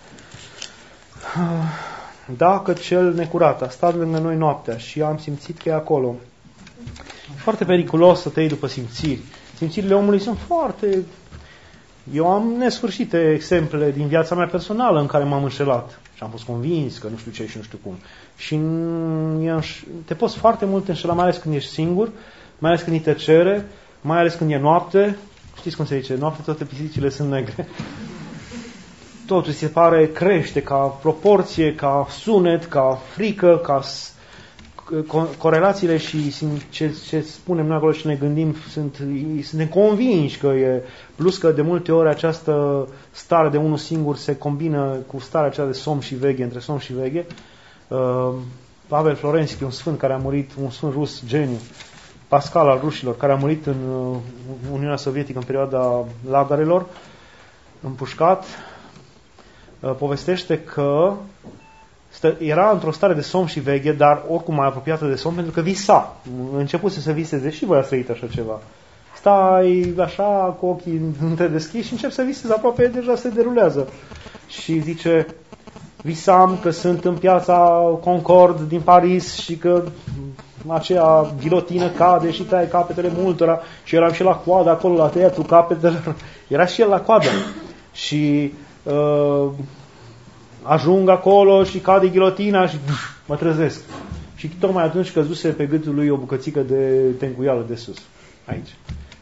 Dacă cel necurat a stat lângă noi noaptea și am simțit că e acolo, foarte periculos să te iei după simțiri. Simțirile omului sunt foarte... Eu am nesfârșite exemple din viața mea personală în care m-am înșelat și am fost convins că nu știu ce și nu știu cum. Și te poți foarte mult înșela, mai ales când ești singur, mai ales când îi te cere, mai ales când e noapte. Știți cum se zice? Noapte toate pisicile sunt negre. Totul se pare crește ca proporție, ca sunet, ca frică, ca corelațiile și ce, ce spunem noi acolo și ne gândim, sunt, suntem convinși că e, plus că de multe ori această stare de unul singur se combină cu starea aceea de somn și veche, între somn și veche. Uh, Pavel Florenski, un sfânt care a murit, un sfânt rus, geniu, Pascal al rușilor, care a murit în uh, Uniunea Sovietică în perioada lagărelor, împușcat, uh, povestește că era într-o stare de somn și veche, dar oricum mai apropiată de somn, pentru că visa. Începuse să viseze și voi ați trăit așa ceva. Stai așa cu ochii întredeschiși și încep să visezi, aproape deja se derulează. Și zice, visam că sunt în piața Concord din Paris și că aceea ghilotină cade și taie capetele multora și eram și la coadă acolo la tăiatul capetelor. Era și el la coadă. Și... Uh, ajung acolo și cade ghilotina și buf, mă trezesc. Și tocmai atunci căzuse pe gâtul lui o bucățică de tencuială de sus. Aici.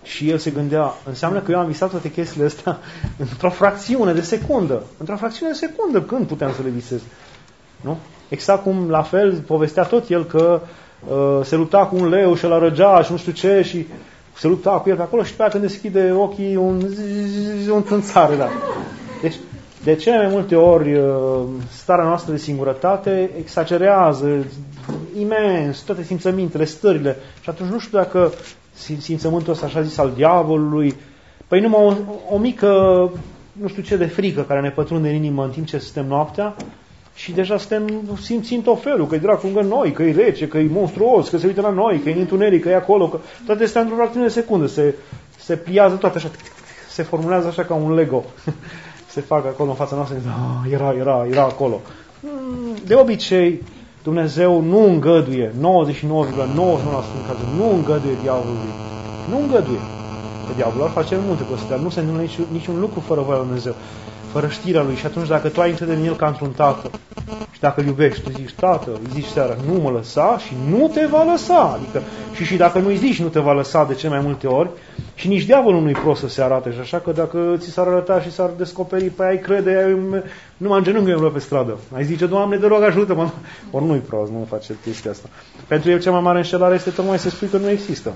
Și el se gândea, înseamnă că eu am visat toate chestiile astea într-o fracțiune de secundă. Într-o fracțiune de secundă, când puteam să le visez? Nu? Exact cum, la fel, povestea tot el că uh, se lupta cu un leu și îl arăgea și nu știu ce și se lupta cu el pe acolo și pe aia când deschide ochii un, un țânțare. Da. Deci, de cele mai multe ori, uh, starea noastră de singurătate exagerează imens toate simțămintele, stările și atunci nu știu dacă simțământul ăsta, așa zis, al diavolului, păi numai o, o mică, nu știu ce, de frică care ne pătrunde în inimă în timp ce suntem noaptea și deja suntem, simțim tot felul, că e dracu lângă noi, că e rece, că e monstruos, că se uită la noi, că e în întuneric, că e acolo, că toate astea într-o fracțiune de secundă, se, se pliază toate așa, se formulează așa ca un Lego, se fac acolo în fața noastră, oh, era, era, era acolo. De obicei, Dumnezeu nu îngăduie, nouăzeci și nouă virgulă nouă la sută în cazul, nu îngăduie diavolului. Nu îngăduie. Că diavolul ar face multe chestii, dar nu se întâmplă nici, niciun lucru fără voia lui Dumnezeu, fără știrea lui. Și atunci dacă tu ai încredere în el ca într-un tată și dacă îl iubești, tu zici, tată, îi zici seara, nu mă lăsa și nu te va lăsa. Adică, și, și dacă nu-i zici, nu te va lăsa de cele mai multe ori și nici diavolul nu-i prost să se arate. Și așa că dacă ți s-ar arăta și s-ar descoperi, pe ai crede, numai în genunchi îmi pe stradă. Ai zice, Doamne, te rog, ajută-mă. Ori nu-i prost, nu face chestia asta. Pentru el cea mai mare înșelare este tocmai să spui că nu există.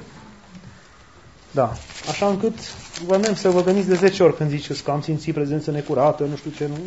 Da. Așa încât vă îndemn să vă gândiți de zece ori când ziceți că am simțit prezență necurată, nu știu ce, nu.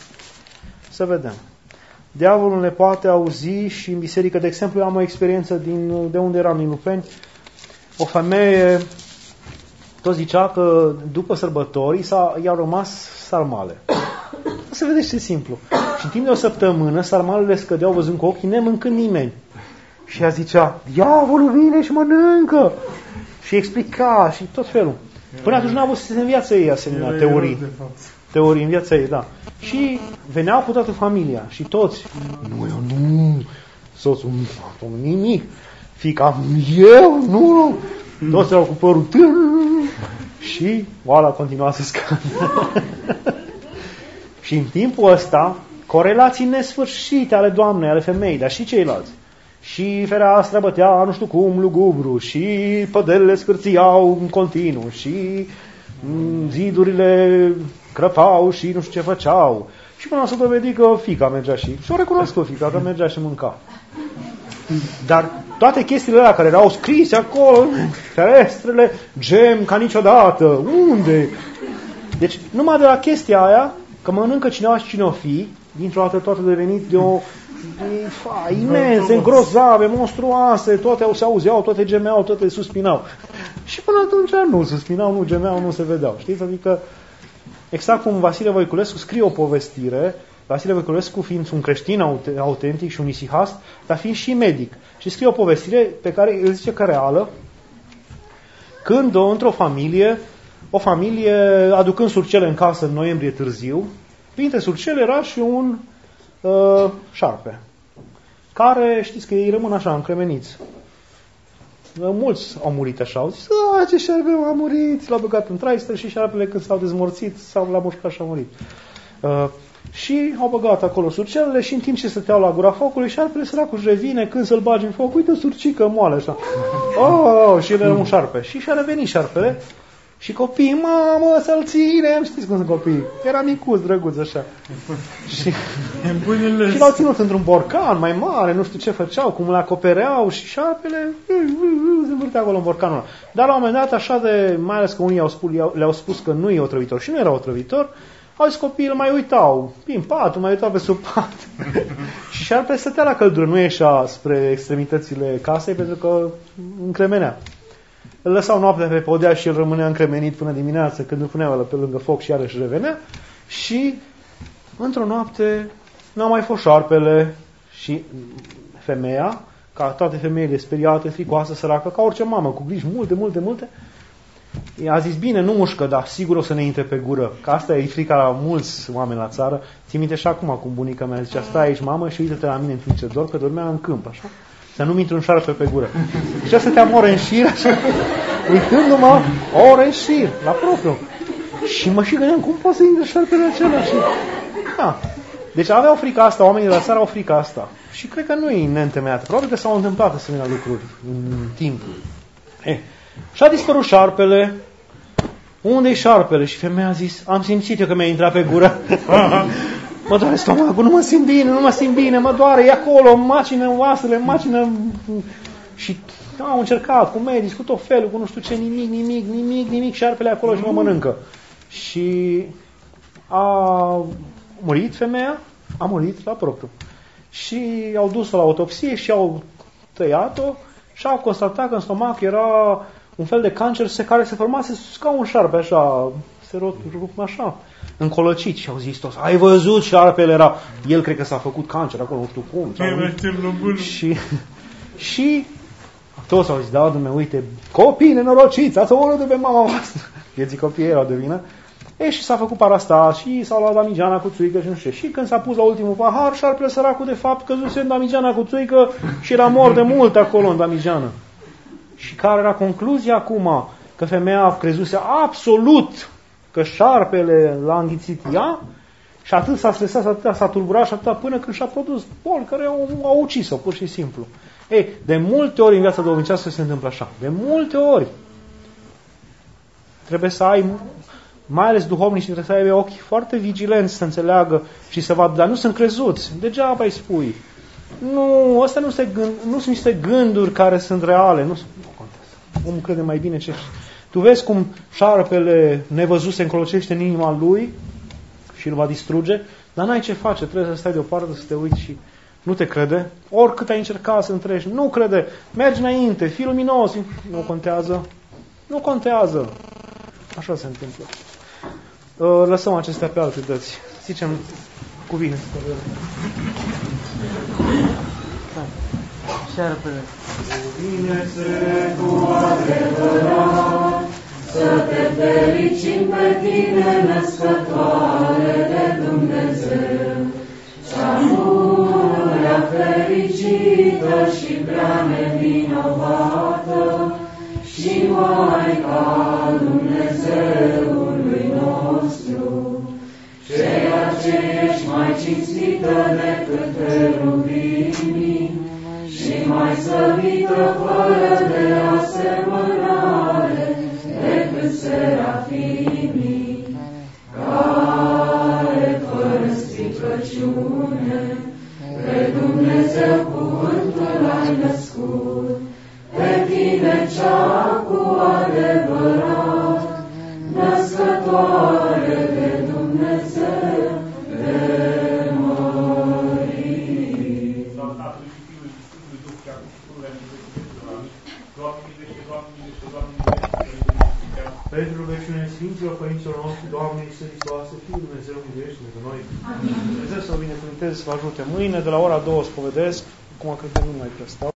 Să vedem. Diavolul ne poate auzi și în biserică. De exemplu, eu am o experiență din, de unde eram, din Lupeni. O femeie tot zicea că după sărbători i-au rămas sarmale. Să vedeți ce simplu. Și în timp de o săptămână, sarmalele scădeau văzând cu ochii, nemâncând nimeni. Și ea zicea, diavolul vine și mănâncă. Și explica și tot felul. Până atunci n-a avut în viața ei asemenea teorii. Teorii în viața ei, da. Și veneau cu toată familia și toți. Nu, eu nu. Soțul, nimic. Fica, eu, nu. Toți erau cu părul. Și oala continua să scadă. Și în timpul ăsta, corelații nesfârșite ale Doamnei, ale femeii, dar și ceilalți. Și fereastra bătea, nu știu cum, lugubru, și pădelele scârțiau în continuu, și zidurile crăpau și nu știu ce făceau. Și până să dovedi că fica mergea și... Și o recunosc că fica, că mergea și mânca. Dar toate chestiile alea care erau scrise acolo, ferestrele, gem ca niciodată, unde? Deci numai de la chestia aia, că mănâncă cineva și cine o fi, dintr-o dată toate devenit de o... De, fa, imense, îngrozave, monstruoase, toate se auzeau, toate gemeau, toate suspinau. Și până atunci nu suspinau, nu gemeau, nu se vedeau. Știți? Adică, exact cum Vasile Voiculescu scrie o povestire, Vasile Voiculescu fiind un creștin autentic și un isihast, dar fiind și medic. Și scrie o povestire pe care îl zice că reală, când într-o familie, o familie aducând surcele în casă în noiembrie târziu, printre surcele era și un Uh, șarpe, care, știți că ei rămân așa, încremeniți. Uh, mulți au murit așa, au zis, a, ce șarpe a murit, l-au băgat în traistră și șarpele când s-au dezmorțit, s-au l-a mușcat și a murit. Uh, și au băgat acolo surcelele și în timp ce stăteau la gura focului, șarpele săracul își revine, când să-l bagi în foc, uite, surcică moale așa. Oh, și el era un șarpe. Și și-a revenit șarpele. Și copiii, mamă, să-l ținem, știți cum sunt copiii. Era micuț, drăguț, așa. și, și l-au ținut într-un borcan mai mare, nu știu ce făceau, cum le acopereau și șarpele se învârtea acolo în borcanul ăla. Dar la un moment dat, așa de, mai ales că unii au spus, le-au spus că nu e otrăvitor și nu era otrăvitor, au zis copiii, mai uitau prin patul, mai uitau pe sub pat. Și șarpele stătea la căldură, nu ieșea spre extremitățile casei pentru că încremenea. Îl lăsau noaptea pe podea și el rămânea încremenit până dimineață, când îl puneau pe lângă foc și iarăși revenea. Și într-o noapte n-a mai fost șarpele și femeia, ca toate femeile speriate, fricoasă, săracă, ca orice mamă, cu griji multe, multe, multe, i-a zis, bine, nu mușcă, dar sigur o să ne intre pe gură. Că asta e frica la mulți oameni la țară. Ții minte și acum cum bunica mea zicea, stai aici, mamă, și uite-te la mine în timp ce dorm, că dormea în câmp, așa. Să nu-mi intru un șarpe pe gură. Și așa stăteam ore în șir, așa, uitându-mă, ore în șir, la propriu. Și mă și gândeam, cum poate să intre șarpele acela? Și... Da. Deci aveau frica asta, oamenii de la țară au frica asta. Și cred că nu e neîntemeiată. Probabil că s-au întâmplat asemenea lucruri în timp. Eh. Și a dispărut șarpele. Unde-i șarpele? Și femeia a zis, am simțit eu că mi-a intrat pe gură. Mă doare stomacul, nu mă simt bine, nu mă simt bine, mă doare, e acolo, macină oasele, macină... Și au încercat cu medici, cu tot felul, cu nu știu ce, nimic, nimic, nimic, nimic, șarpele acolo și mă mănâncă. Și a murit femeia, a murit la propriu. Și au dus-o la autopsie și au tăiat-o și au constatat că în stomac era un fel de cancer care se formase ca un șarpe, așa, se rup așa, încolăcit. Și au zis toți, ai văzut, șarpele era, el cred că s-a făcut cancer acolo, nu știu cum. Și, și toți au zis, da, Dumnezeu, uite, copii nenorociți, ați omorât de pe mama voastră. Vieții copiii erau de vină. E, și s-a făcut parastat și s-a luat damigeana cu țuică și nu știu. Și când s-a pus la ultimul pahar, șarpele săracul de fapt căzuse în damigeana cu țuică și era mort de mult acolo în damigeană. Și care era concluzia acum? Că femeia crezuse absolut că șarpele l-a înghițit ea și atât s-a stresat, atât s-a tulburat și atât până când și-a produs boli care au, au ucis-o, pur și simplu. Ei, de multe ori în viața duhovnicească se întâmplă așa. De multe ori. Trebuie să ai, mai ales duhovnici, trebuie să ai ochi foarte vigilenți să înțeleagă și să vadă, dar nu sunt crezuți. Degeaba îi spui. Nu, astea nu, se gând, nu sunt niște gânduri care sunt reale. Nu, nu contează. Omul crede mai bine ce... Tu vezi cum șarpele nevăzut se încolocește în inima lui și îl va distruge, dar n-ai ce face, trebuie să stai deoparte, să te uiți și nu te crede. Oricât ai încercat să întrești, nu crede, mergi înainte, fii luminos, nu contează, nu contează. Așa se întâmplă. Lăsăm acestea pe alte dăți. Zicem cuvinte. Șarpele. Cuvine-se cu adevărat, să te fericim pe tine, născătoare de Dumnezeu, cea pururea fericită și prea nevinovată, și Maica Dumnezeului nostru, ceea ce ești mai cinstită decât cherubimii și mai slăvită fără de asemănare decât serafimii, care fără stricăciune pe Dumnezeu cuvântul ai născut, pe tine cea cu adevărat, născătoare de Dumnezeu, de mărit. Slavă Tatălui și Fiului și Sfântului Duh, și acum și pururea în Dumnezeu. Doamne miluiește, Doamne miluiește, Doamne miluiește. Pentru rugăciune Sfinților Părinților noștri, Doamne Iisuse Hristoase, Fiul Dumnezeu, miluiește-ne pe noi. Amin. Dumnezeu să vă binecuvânteze, să vă ajute. Mâine, de la ora două, spovedesc, cum cred că nu mai prea stau.